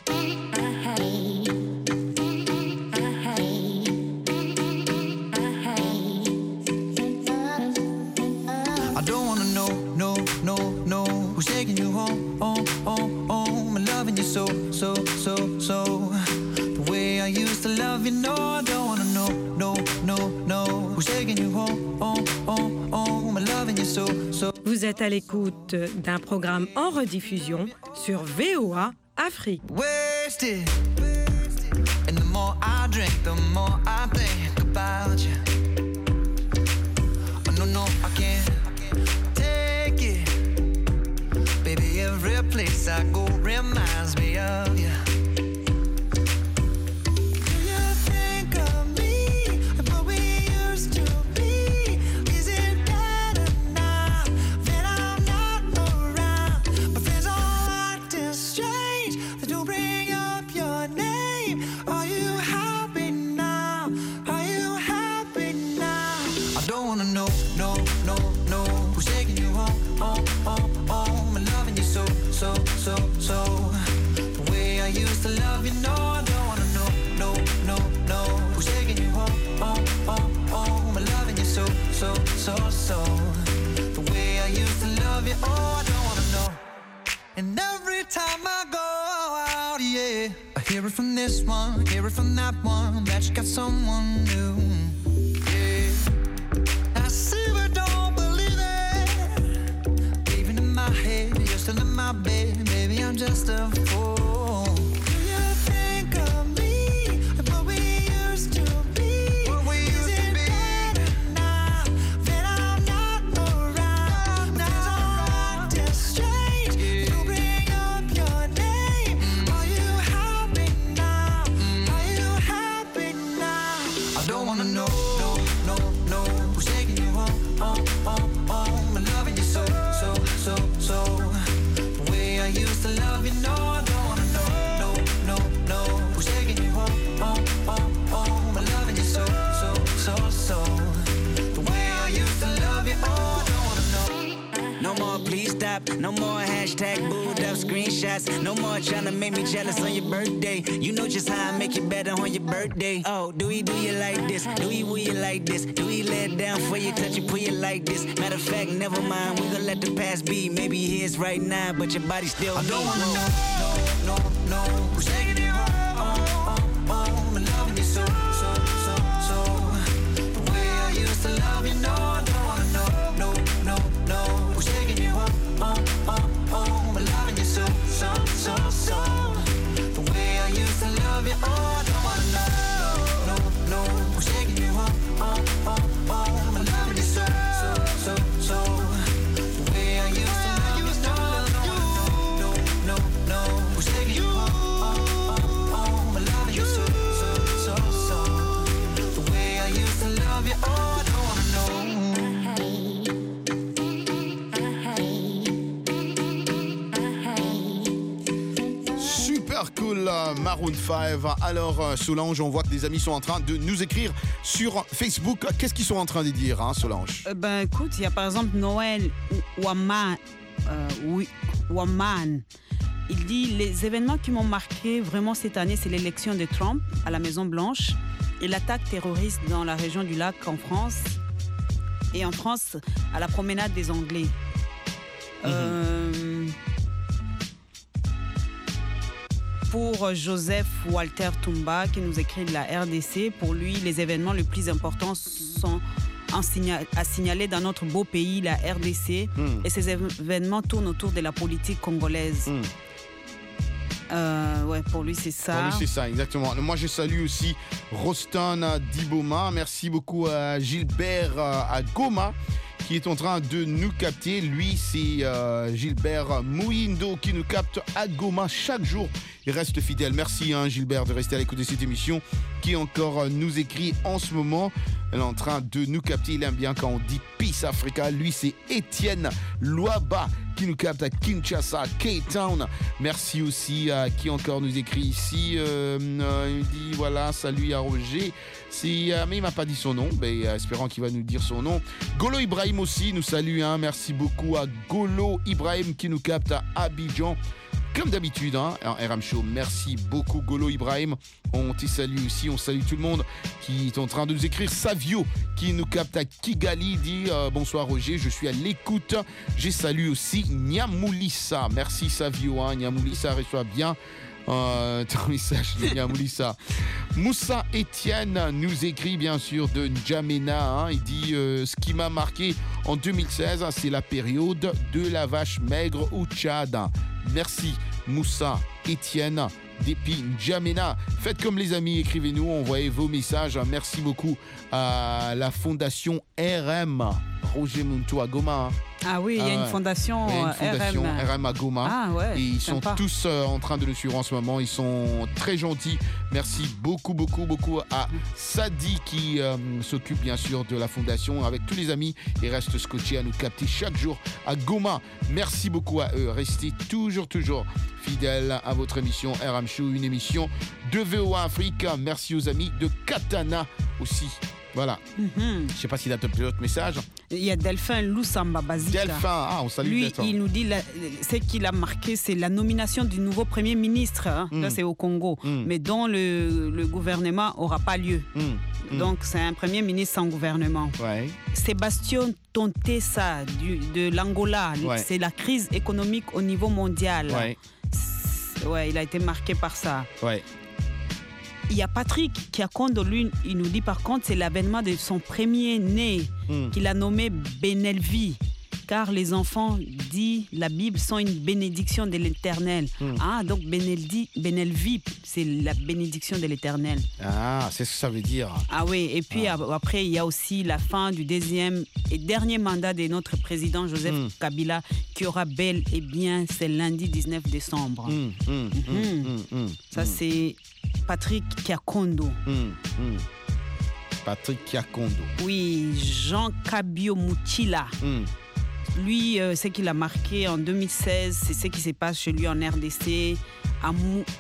I don't wanna know who's taking you home, I'm loving you so. The way I used to love you, no, I don't wanna know who's taking you home, I'm loving you so. Vous êtes à l'écoute d'un programme en rediffusion sur VOA Afrique. Wasted, and the more I drink, the more I think about you. Oh no, I can't take it. Baby, every place I go reminds me of you. So the way I used to love you, no, I don't wanna know who's taking you home, I'm loving you so. The way I used to love you, oh, I don't wanna know. And every time I go out, yeah, I hear it from this one, hear it from that one, that you got someone new. Yeah, I see but don't believe it. Even in my head, you're still in my bed. I'm just a fool. Do you think of me, what we used to be? Is it better now that I'm not around? Now I'm acting strange to bring up your name. Are you happy now? Are you happy now? I don't wanna know who's taking you home, I'm loving you so. I used to love you, no, stop. No more hashtag booed up screenshots. No more trying to make me jealous on your birthday. You know just how I make you better on your birthday. Oh, do you like this? Do you like this? Do we lay it down for you, touch you, pull you like this? Matter of fact, never mind, we gon' let the past be. Maybe here's right now, but your body still I don't wanna know, no. Who's taking it home? I'm loving you so. The way I used to love you, no, I don't wanna no. Who's taking you home? I'm loving you so. The way I used to love you, I don't wanna no. Who's taking you home? I'm loving you so. The way I used to love you, no. Who's taking you home? I'm loving you so. The way I used to love you, I don't wanna know. Super cool, Maroon 5. Alors, Solange, on voit que des amis sont en train de nous écrire sur Facebook. Qu'est-ce qu'ils sont en train de dire, hein, Solange? Écoute, il y a par exemple Noël Waman. Il dit les événements qui m'ont marqué vraiment cette année, c'est l'élection de Trump à la Maison Blanche et l'attaque terroriste dans la région du lac en France. Et en France, à la promenade des Anglais. Pour Joseph Walter Tumba, qui nous écrit de la RDC, pour lui, les événements les plus importants sont à signaler dans notre beau pays, la RDC. Et ces événements tournent autour de la politique congolaise. Pour lui, c'est ça. Pour lui, c'est ça, exactement. Moi, je salue aussi Rostan Diboma. Merci beaucoup à Gilbert à Goma, qui est en train de nous capter. Lui, c'est Gilbert Mouindo qui nous capte à Goma chaque jour. Il reste fidèle. Merci, Gilbert, de rester à l'écoute de cette émission, qui encore nous écrit en ce moment. Elle est en train de nous capter. Il aime bien quand on dit Peace Africa. Lui, c'est Étienne Loaba qui nous capte à Kinshasa, K-Town. Merci aussi à qui encore nous écrit ici. Il dit voilà, salut à Roger. Mais il m'a pas dit son nom. Espérant qu'il va nous dire son nom. Golo Ibrahim aussi nous salue. Merci beaucoup à Golo Ibrahim qui nous capte à Abidjan. Comme d'habitude, en RM Show, merci beaucoup Golo Ibrahim. On te salue aussi, on salue tout le monde qui est en train de nous écrire. Savio qui nous capte à Kigali dit bonsoir Roger, je suis à l'écoute. J'ai salué aussi Niamoulissa. Merci Savio, Niamoulissa, reçoit bien ton message de Niamoulissa. Moussa Etienne nous écrit bien sûr de N'Djamena. Il dit ce qui m'a marqué en 2016, c'est la période de la vache maigre au Tchad. Merci Moussa Etienne depuis N'Djamena. Faites comme les amis, écrivez-nous, envoyez vos messages. Merci beaucoup à la fondation RM Roger Muntu à Goma. Ah oui, il y a une fondation, RM à Goma. Ah ouais, et ils sympa. sont tous en train de nous suivre en ce moment. Ils sont très gentils. Merci beaucoup à Sadi qui s'occupe bien sûr de la fondation avec tous les amis et reste scotché à nous capter chaque jour à Goma. Merci beaucoup à eux. Restez toujours fidèles à votre émission RM Show, une émission de VOA Afrique. Merci aux amis de Katana aussi. Voilà. Je ne sais pas s'il a d'autres messages. Il y a Delphin Loussamba Bazika. Delphin, on salue. Lui, il nous dit ce qu'il a marqué, c'est la nomination du nouveau Premier ministre. Là, c'est au Congo, mais dont le gouvernement n'aura pas lieu. Donc, c'est un Premier ministre sans gouvernement. Ouais. Sébastien Tontessa de l'Angola, c'est la crise économique au niveau mondial. Ouais, il a été marqué par ça. Ouais. Il y a Patrick Kiakondo, lui, il nous dit par contre, c'est l'avènement de son premier né qu'il a nommé Benelvi. Car les enfants, dit la Bible, sont une bénédiction de l'Éternel. Ah, donc Benelvi, c'est la bénédiction de l'Éternel. Ah, c'est ce que ça veut dire. Ah oui, et puis après, il y a aussi la fin du deuxième et dernier mandat de notre président Joseph Kabila, qui aura bel et bien, c'est lundi 19 décembre. Ça, c'est Patrick Kiakondo. Patrick Kiakondo. Oui, Jean Kabio Mouchila. Lui, ce qu'il a marqué en 2016, c'est ce qui se passe chez lui en RDC, à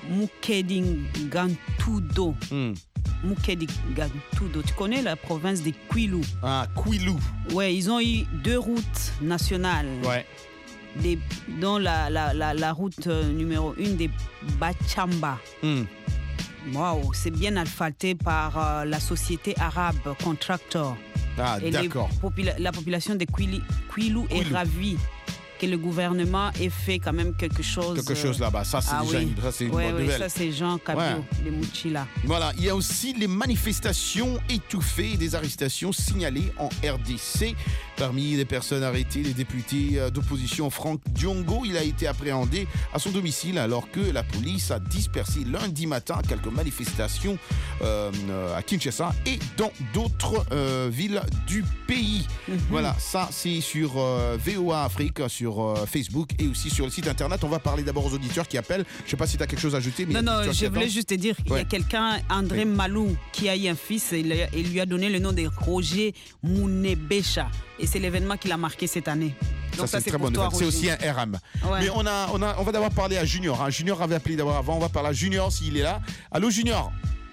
Mukedingantudo. Mukedingantudo. Tu connais la province de Kwilu? Ah, Kwilu. Ouais, ils ont eu 2 routes nationales. Ouais. dans la route numéro 1 des Bachamba. Waouh, c'est bien asphalté par la société arabe Contractor. Ah, et d'accord. La population de Kwilu est ravie que le gouvernement ait fait quand même quelque chose. Quelque chose là-bas. Ça, c'est déjà une bonne nouvelle. Ça, c'est Jean Kabio, les Mouchila. Voilà, il y a aussi les manifestations étouffées et des arrestations signalées en RDC. Parmi les personnes arrêtées, les députés d'opposition Franck Diongo, il a été appréhendé à son domicile alors que la police a dispersé lundi matin quelques manifestations à Kinshasa et dans d'autres villes du pays. Voilà, ça c'est sur VOA Afrique, sur Facebook et aussi sur le site internet. On va parler d'abord aux auditeurs qui appellent. Je ne sais pas si tu as quelque chose à ajouter. Mais non, je voulais juste te dire qu'il y a quelqu'un, André Malou, qui a eu un fils et il lui a donné le nom de Roger Mounebesha. Et c'est l'événement qu'il a marqué cette année. Donc ça c'est très bonne nouvelle. C'est aussi un RM. Ouais. Mais on va d'abord parler à Junior. Hein. Junior avait appelé d'abord avant. On va parler à Junior s'il est là. Allô Junior.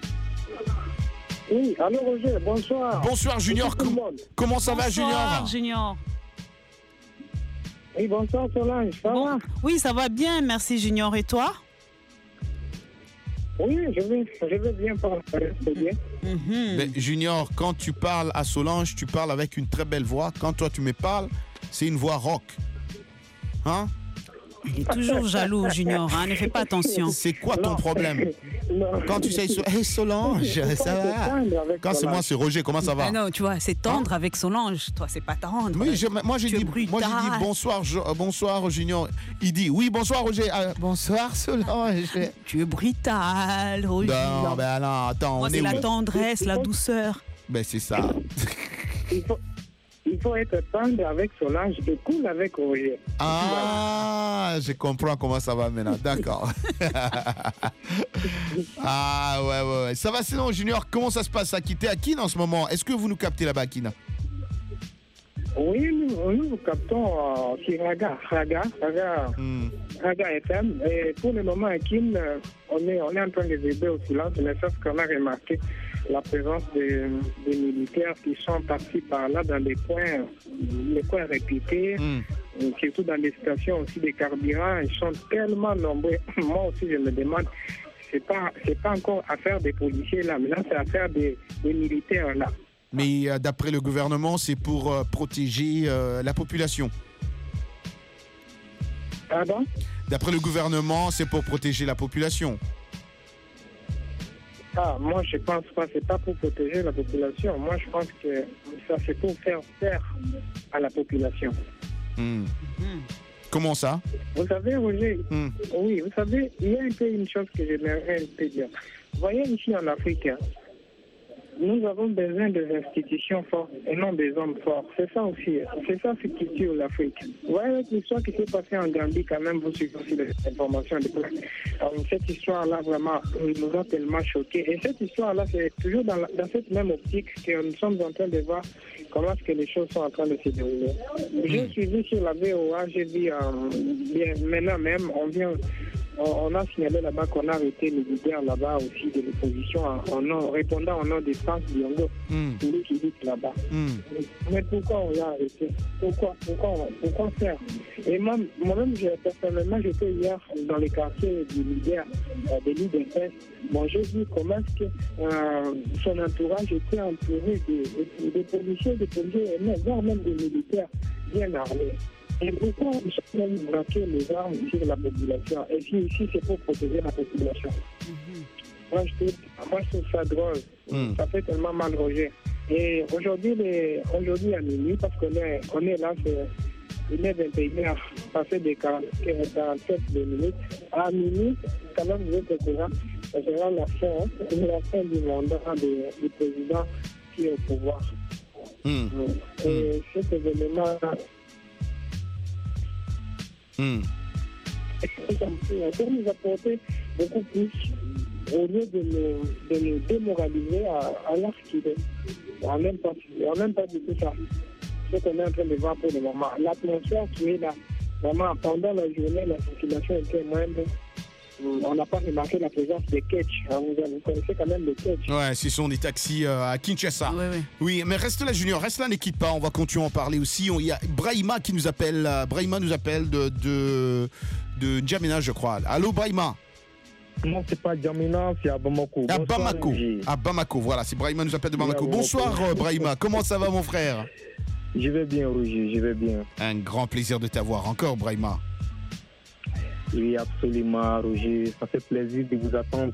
Oui, allô Roger, bonsoir. Bonsoir Junior. Comment ça va Junior? Bonsoir Junior. Oui, bonsoir Solange, ça va? Oui, ça va bien, merci Junior. Et toi? Oui, je vais bien parler, c'est bien. Mais Junior, quand tu parles à Solange, tu parles avec une très belle voix. Quand toi tu me parles, c'est une voix rock. Hein? Il est toujours jaloux, Junior, hein? Ne fais pas attention. C'est quoi ton problème? Quand tu sais, hey Solange, ça va? Quand c'est moi, c'est Roger, comment ça va? Ah non, tu vois, c'est tendre avec Solange. Toi, c'est pas tendre. Oui, moi j'ai dit bonsoir Junior. Il dit oui, bonsoir Roger. Bonsoir Solange. Tu es brutal, Roger. Non, ben non, attends. Moi, c'est la tendresse, la douceur. Ben c'est ça. Il faut être tendre avec Solange et cool avec Roger. Ah, je comprends comment ça va maintenant. D'accord. Ah, ouais. Ça va sinon, Junior, comment ça se passe à quitter à Kin en ce moment? Est-ce que vous nous captez là-bas à Kin? Oui, nous captons sur Raga FM. Et pour le moment, à Kin, on est en train de vibrer au silence, mais sauf qu'on a remarqué la présence des militaires qui sont partis par là dans les coins réputés, surtout dans les stations aussi des carburants. Ils sont tellement nombreux. Moi aussi, je me demande, c'est pas encore affaire des policiers là, mais là, c'est affaire des militaires là. Mais d'après le gouvernement, c'est pour protéger la population. Pardon? D'après le gouvernement, c'est pour protéger la population. Ah, moi, je pense pas, c'est pas pour protéger la population. Moi, je pense que ça, c'est pour faire peur à la population. Comment ça? Vous savez, Roger, oui, vous savez, il y a un peu une chose que j'aimerais un peu dire. Vous voyez, ici en Afrique, nous avons besoin des institutions fortes et non des hommes forts. C'est ça aussi. C'est ça ce qui tue l'Afrique. Vous voyez, l'histoire qui s'est passée en Gambie, quand même, vous suivez aussi les informations. Cette histoire-là, vraiment, nous a tellement choqués. Et cette histoire-là, c'est toujours dans cette même optique que nous sommes en train de voir comment est-ce que les choses sont en train de se dérouler. J'ai suivi sur la VOA, j'ai vu, maintenant même, on a signalé là-bas qu'on a arrêté les leaders là-bas aussi de l'opposition en répondant au nom des France Diongo, celui qui dit là-bas. Mais pourquoi on l'a arrêté? Pourquoi faire? Et moi-même, personnellement, j'étais hier dans les quartiers du leader, des leaders. Bon, j'ai vu comment est-ce que son entourage était entouré de policiers, voire même des militaires bien armés. Et pourquoi ils sont même braquer les armes sur la population? Et si ici, c'est pour protéger la population. Moi, je trouve ça drôle. Ça fait tellement mal, Roger. Et aujourd'hui à minuit, parce qu'on est là, il est 21h, passé des 47 minutes. À minuit, quand même, vous êtes au courant, ça sera la fin du mandat du président qui est au pouvoir. Et cet événement pour nous apporter beaucoup plus au lieu de nous démoraliser à l'art qu'il est. On n'aime pas du tout ça. Ce qu'on est en train de voir pour le moment. L'atmosphère qui est là, vraiment, pendant la journée, la circulation était moindre. on n'a pas remarqué la présence des ketch. Vous connaissez quand même les ketch. Ouais, ce sont des taxis à Kinshasa. Oui, mais reste là, Junior, reste là, ne quitte pas. On va continuer à en parler aussi. Il y a Brahima qui nous appelle. Brahima nous appelle de N'Djamena, je crois. Allô, Brahima? Non, c'est pas N'Djamena, c'est à Bamako. À Bamako. À Bamako, voilà. C'est Brahima nous appelle de Bamako. Bonsoir, Brahima. Comment ça va, mon frère? Je vais bien, Roger, je vais bien. Un grand plaisir de t'avoir encore, Brahima. Oui, absolument, Roger. Ça fait plaisir de vous attendre.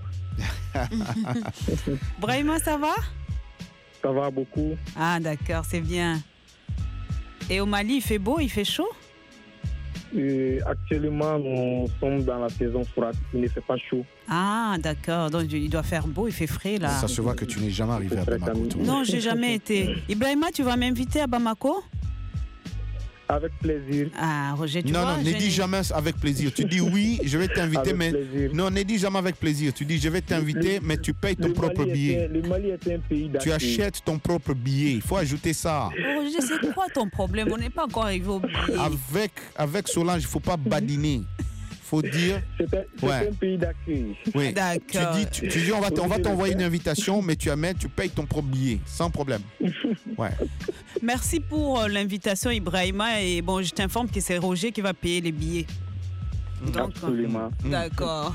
Brahima, ça va? Ça va beaucoup. Ah, d'accord, c'est bien. Et au Mali, il fait beau, il fait chaud? Actuellement, nous sommes dans la saison froide. Il ne fait pas chaud. Ah, d'accord. Donc, il doit faire beau, il fait frais, là. Ça se voit que tu n'es jamais arrivé à Bamako. Non, j'ai jamais été. Ibrahima, tu vas m'inviter à Bamako? Avec plaisir. Ah, Roger, tu vois... Non, ne dis jamais avec plaisir. Tu dis oui, je vais t'inviter, mais... Plaisir. Non, ne dis jamais avec plaisir. Tu dis je vais t'inviter, mais tu payes ton propre billet. Le Mali est un pays d'accueil. Tu achètes ton propre billet. Il faut ajouter ça. Roger, c'est quoi ton problème? On n'est pas encore arrivé au billet. Avec Solange, il ne faut pas badiner. Faut dire. C'est un pays d'accueil. Oui. D'accord. Tu dis on va t'envoyer une invitation, mais tu payes ton propre billet, sans problème. Ouais. Merci pour l'invitation, Ibrahima. Et bon, je t'informe que c'est Roger qui va payer les billets. Donc, absolument. D'accord.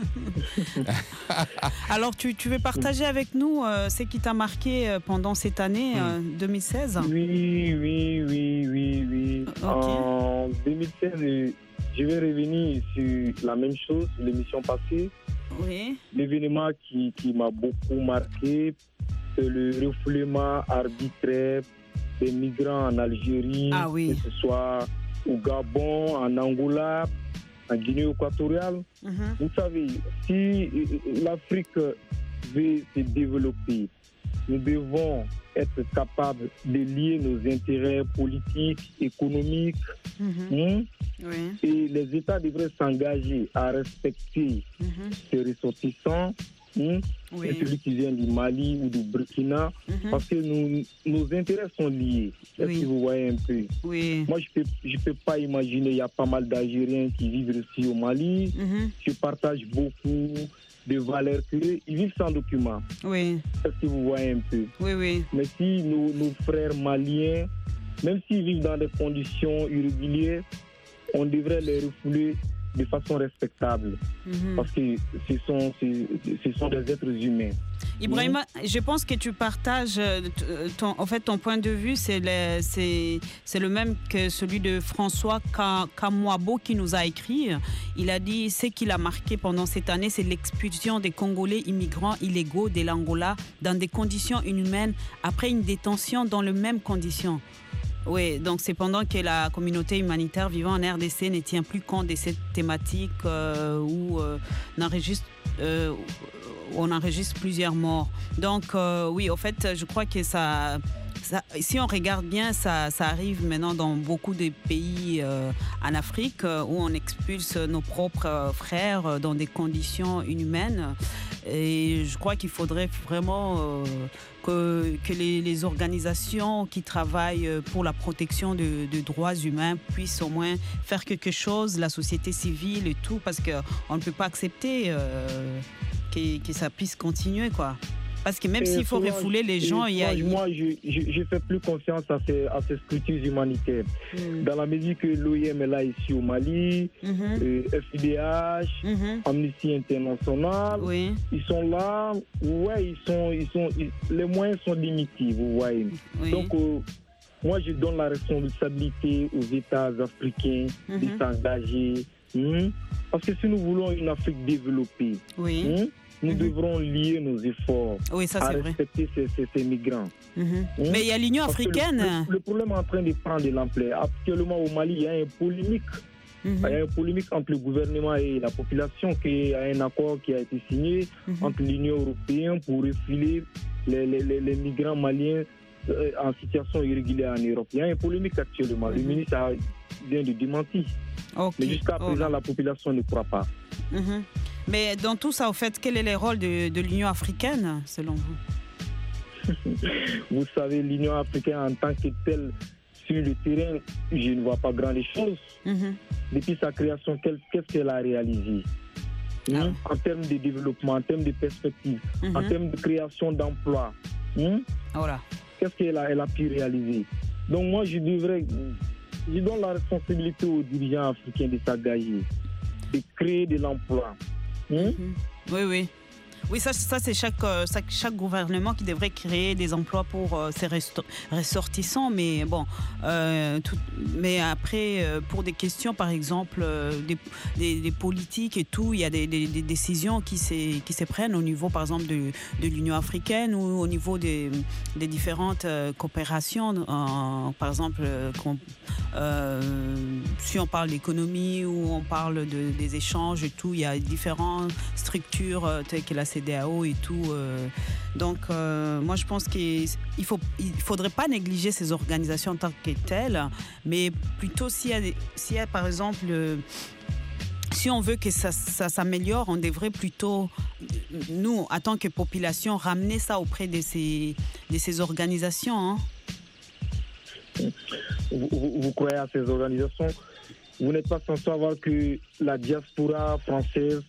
Alors, tu veux partager avec nous ce qui t'a marqué pendant cette année 2016? Oui. Okay. En 2016, je vais revenir sur la même chose, l'émission passée. Oui. L'événement qui m'a beaucoup marqué, c'est le refoulement arbitraire des migrants en Algérie, que ce soit au Gabon, en Angola, en Guinée équatoriale. Vous savez, si l'Afrique veut se développer, nous devons être capables de lier nos intérêts politiques, économiques. Et les États devraient s'engager à respecter ces ressortissants, celui qui vient du Mali ou du Burkina, parce que nos intérêts sont liés. Est-ce que vous voyez un peu? Moi, je peux pas imaginer, il y a pas mal d'Algériens qui vivent ici au Mali. Je partage beaucoup de valeurs qu'ils vivent sans documents. Est-ce que vous voyez un peu? Mais si nos frères maliens, même s'ils vivent dans des conditions irrégulières, on devrait les refouler de façon respectable, parce que ce sont des êtres humains. Ibrahima, je pense que tu partages ton point de vue, c'est le même que celui de François Kamwabo qui nous a écrit. Il a dit ce qu'il a marqué pendant cette année, c'est l'expulsion des Congolais immigrants illégaux de l'Angola dans des conditions inhumaines après une détention dans les mêmes conditions. Oui, donc c'est pendant que la communauté humanitaire vivant en RDC ne tient plus compte de cette thématique où on enregistre plusieurs morts. Donc oui, en fait, je crois que ça, si on regarde bien, ça arrive maintenant dans beaucoup de pays en Afrique où on expulse nos propres frères dans des conditions inhumaines. Et je crois qu'il faudrait vraiment que les organisations qui travaillent pour la protection de droits humains puissent au moins faire quelque chose, la société civile et tout, parce qu'on ne peut pas accepter que ça puisse continuer, quoi. Parce que même s'il faut refouler les gens, il y a... Moi, je fais plus confiance à ces structures humanitaires. Dans la mesure que l'OIM est là ici au Mali, FIDH, Amnesty International, ils sont là. Les moyens sont limités, vous voyez. Donc, moi, je donne la responsabilité aux États africains de s'engager. Parce que si nous voulons une Afrique développée, nous devrons lier nos efforts à respecter ces migrants. Mais il y a l'Union africaine. Le problème est en train de prendre de l'ampleur. Actuellement, au Mali, il y a une polémique. Il y a une polémique entre le gouvernement et la population, qui a un accord qui a été signé entre l'Union européenne pour refiler les migrants maliens en situation irrégulière en Europe. Il y a une polémique actuellement. Le ministre vient de démentir. Mais jusqu'à présent, la population ne croit pas. Mais dans tout ça, au fait, quel est le rôle de l'Union africaine, selon vous? Vous savez, l'Union africaine en tant que telle, sur le terrain, je ne vois pas grand chose. Depuis sa création, qu'est-ce qu'elle a réalisé? en termes de développement, en termes de perspective, en termes de création d'emplois. Voilà. Qu'est-ce qu'elle a pu réaliser? Donc moi, je donne la responsabilité aux dirigeants africains de s'engager, de créer de l'emploi. Oui. Oui, ça c'est chaque gouvernement qui devrait créer des emplois pour ses ressortissants. Mais bon, mais après, pour des questions, par exemple, des politiques et tout, il y a des décisions qui se prennent au niveau, par exemple, de l'Union africaine ou au niveau des différentes coopérations. Par exemple, si on parle d'économie ou on parle des échanges et tout, il y a différentes structures telles que la CEDEAO et tout. Donc, moi, je pense qu'il faudrait pas négliger ces organisations en tant que telles, mais plutôt s'il y a par exemple, si on veut que ça s'améliore, on devrait plutôt, nous, en tant que population, ramener ça auprès de ces organisations. Vous croyez à ces organisations? Vous n'êtes pas sans savoir que la diaspora française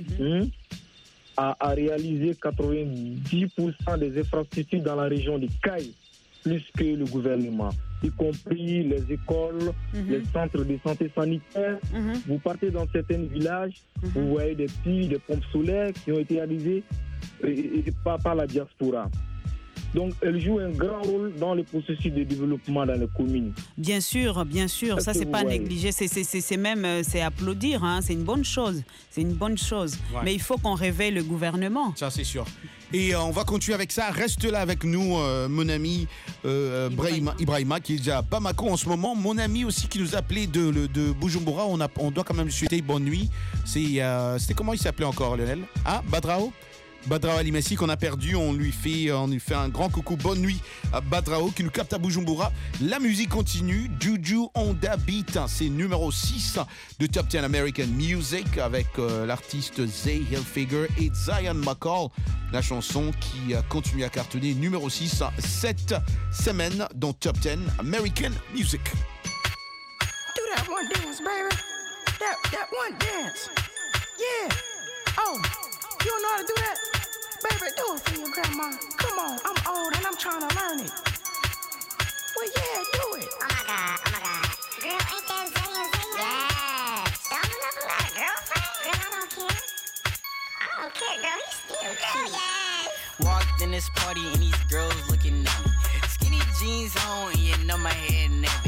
a réalisé 90% des infrastructures dans la région de Caille, plus que le gouvernement, y compris les écoles, les centres de santé sanitaire. Vous partez dans certains villages, vous voyez des puits, des pompes solaires qui ont été réalisées par la diaspora. Donc, elle joue un grand rôle dans le processus de développement dans les communes. Bien sûr, ça c'est pas négligé, c'est même c'est applaudir, c'est une bonne chose, Ouais. Mais il faut qu'on réveille le gouvernement. Ça c'est sûr. Et on va continuer avec ça. Reste là avec nous, mon ami Ibrahima, qui est déjà à Bamako en ce moment. Mon ami aussi qui nous a appelé de Bujumbura. On doit quand même lui souhaiter bonne nuit. C'était comment il s'appelait encore, Lionel? Badrao Alimessi qu'on a perdu, on lui fait un grand coucou, bonne nuit à Badrao qui nous capte à Bujumbura. La musique continue, Juju on the Beat, c'est numéro 6 de Top 10 American Music avec l'artiste Zay Hilfiger et Zion McCall. La chanson qui continue à cartonner, numéro 6, cette semaine dans Top 10 American Music. Do that one dance, baby. That one dance. Yeah. Oh, you don't know how to do that? Baby, do it for your grandma. Come on, I'm old and I'm trying to learn it. Well, yeah, do it. Oh my God. Girl, ain't that Zayn? Yes. Don't you never let a girlfriend? Girl, I don't care. I don't care, girl. He's still girl, yes. Walked in this party and these girls looking at me. Skinny jeans on and you know my head nappy.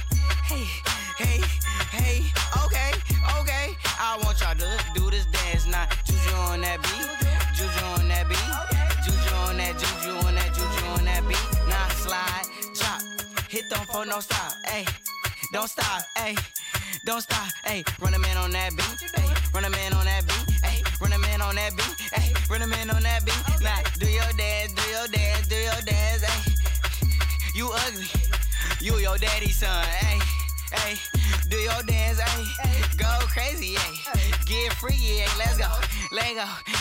Hey, okay. I want y'all to do this dance now. Juju on that beat. Juju on that beat. Juju on that, juju on that, juju on that beat. Now slide, drop, hit them for no stop, ayy. Don't stop, ayy. Don't stop, ayy. Run a man on that beat, ayy. Run a man on that beat, ayy. Run a man on that beat, ayy. Run a man on that beat. Now do your dance, ayy. You ugly, you your daddy's son, ayy. Ayy, do your dance, ayy. Go crazy, ayy. Get freaky, ayy. Let's go. Let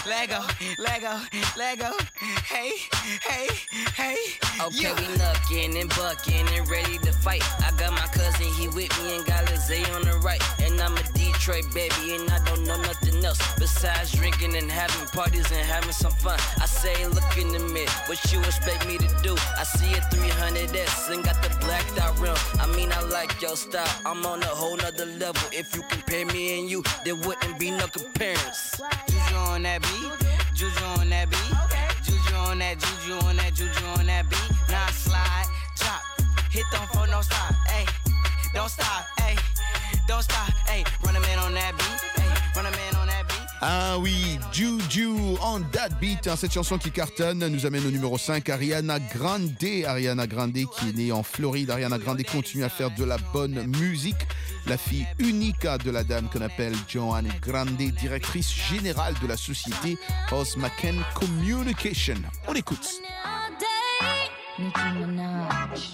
go. Hey. Okay, we knuckin' and buckin' and ready to fight. I got my cousin, he with me and got Lizzie on the right. And I'm a Detroit baby and I don't know nothing else besides drinking and having parties and having some fun. I say look in the mirror, what you expect me to do? I see a 300S and got the blacked out rim. I mean I like your style, I'm on a whole nother level. If you compare me and you, there wouldn't be no comparison. Juju on that beat, juju on that beat, juju on that, juju on that, juju on that beat. Now slide, drop, hit them for no stop, ayy. Don't stop, ayy. Don't stop, ayy. Run a man on that beat, ayy. Run a man on that beat. Ah oui, Juju on that beat, cette chanson qui cartonne nous amène au numéro 5, Ariana Grande qui est née en Floride. Ariana Grande continue à faire de la bonne musique. La fille unique de la dame qu'on appelle Joanne Grande, directrice générale de la société Os McCann Communication. On écoute. Nicki Minaj.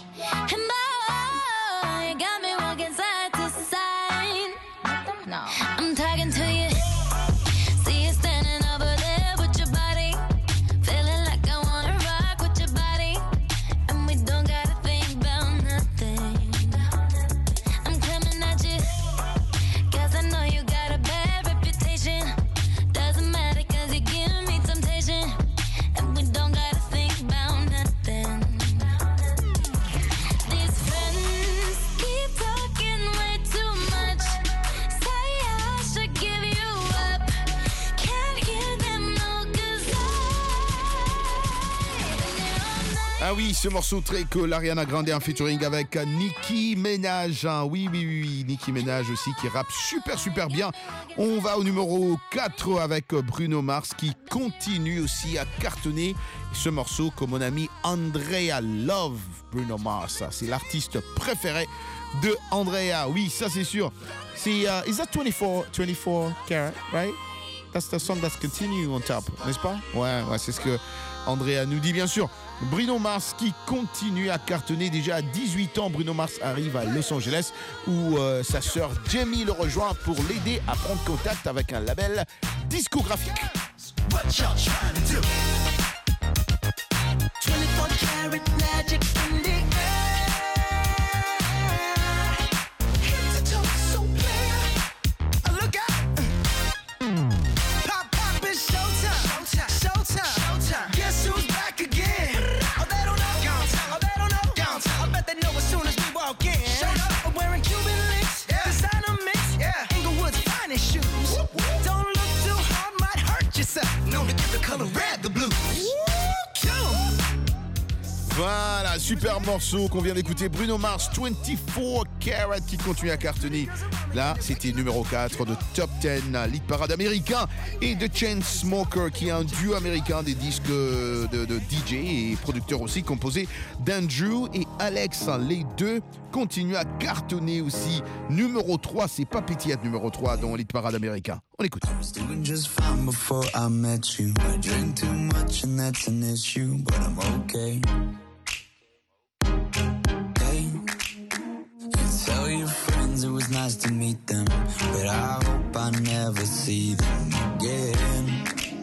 Got me walking side to side. No. I'm talking to you. See you standing over there with your body. Feeling like I wanna rock with your body. And we don't gotta think about nothing. I'm coming at you. 'Cause I know you got a bad reputation. Doesn't Ah oui, ce morceau très cool, Ariana Grande en featuring avec Nicki Minaj. Oui, Nicki Minaj aussi qui rappe super bien. On va au numéro 4 avec Bruno Mars qui continue aussi à cartonner. Ce morceau que mon ami Andrea love Bruno Mars. C'est l'artiste préféré de Andrea. Oui, ça c'est sûr. C'est is that 24 karat, right? That's the song that's continue on top, n'est-ce pas? Ouais, c'est ce que Andrea nous dit bien sûr. Bruno Mars qui continue à cartonner. Déjà à 18 ans, Bruno Mars arrive à Los Angeles où sa sœur Jamie le rejoint pour l'aider à prendre contact avec un label discographique. What y'all trying to do? 24 karat magic in the air. Head to toe, so clear. Look out. Pop, it's showtime. Showtime. Guess who's back again? Oh, they don't know. I bet they know as soon as we walk in. Showed up, I'm wearing Cuban links. Designer mix. Inglewood's finest shoes. Don't look too hard, might hurt yourself. Known to give the color red the blues. Voilà, super morceau qu'on vient d'écouter, Bruno Mars, 24 Karat qui continue à cartonner. Là, c'était numéro 4 de Top 10, lead parade américain, et de Chainsmokers qui est un duo américain des disques de DJ et producteurs aussi, composé d'Andrew et Alex. Les deux continuent à cartonner aussi. Numéro 3, c'est pas Pétillette numéro 3 dans lead parade américain. On écoute. I was doing just fine before I met you. I drink too much and that's an issue, but I'm okay. Tell your friends it was nice to meet them, but I hope I never see them again.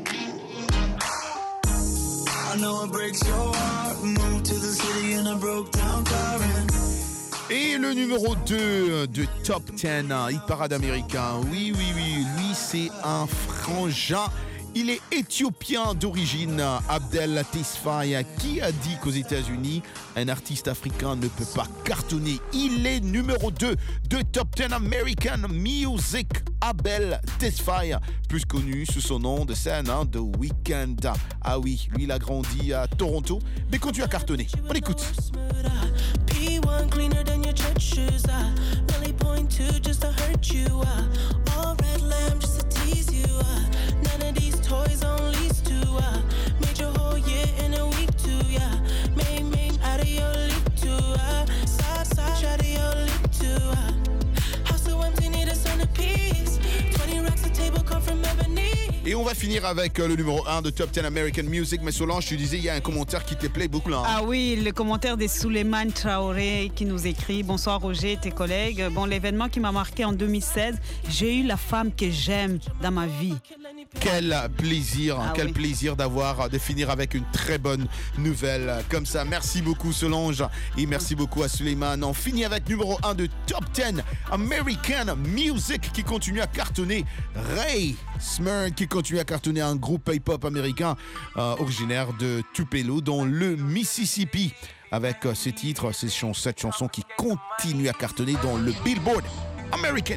I know it breaks your heart. Moved to the city in a broke down car. Et le numéro 2 de Top 10, hit parade américain. Oui, lui c'est un frangin. Il est éthiopien d'origine, Abdel Tesfaye, qui a dit qu'aux États-Unis, un artiste africain ne peut pas cartonner. Il est numéro 2 de Top 10 American Music, Abdel Tesfaye, plus connu sous son nom de scène, The Weeknd. Ah oui, lui il a grandi à Toronto, mais continue à cartonner. On écoute. P1 cleaner than your church shoes. Really point to just to hurt you. All red lamb just to tease you. None of these toys on lease to. Made your whole year in a week too. Yeah, made out of your leap too. Side out of your leap too. House so empty, need a centerpiece. 20 racks a table come from ebony. Et on va finir avec le numéro 1 de Top 10 American Music. Mais Solange, tu disais, il y a un commentaire qui te plaît beaucoup là. Ah oui, le commentaire de Souleymane Traoré qui nous écrit: bonsoir Roger et tes collègues. Bon, l'événement qui m'a marqué en 2016, j'ai eu la femme que j'aime dans ma vie. Quel plaisir, quel plaisir de finir avec une très bonne nouvelle comme ça. Merci beaucoup Solange et merci beaucoup à Souleymane. On finit avec numéro 1 de Top 10 American Music qui continue à cartonner. Ray Smyrn qui continue à cartonner, un groupe hip-hop américain originaire de Tupelo dans le Mississippi. Avec ce titre, cette chanson qui continue à cartonner dans le Billboard American.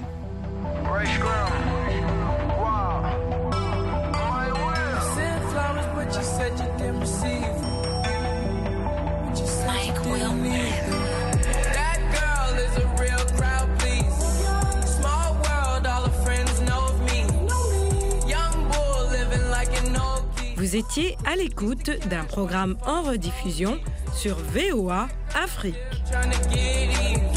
You said you didn't receive. Like Will That girl is a real crowd, please. Small world, all her friends know of me. Young bull living like an old key. Vous étiez à l'écoute d'un programme en rediffusion sur VOA Afrique. Trying to get even.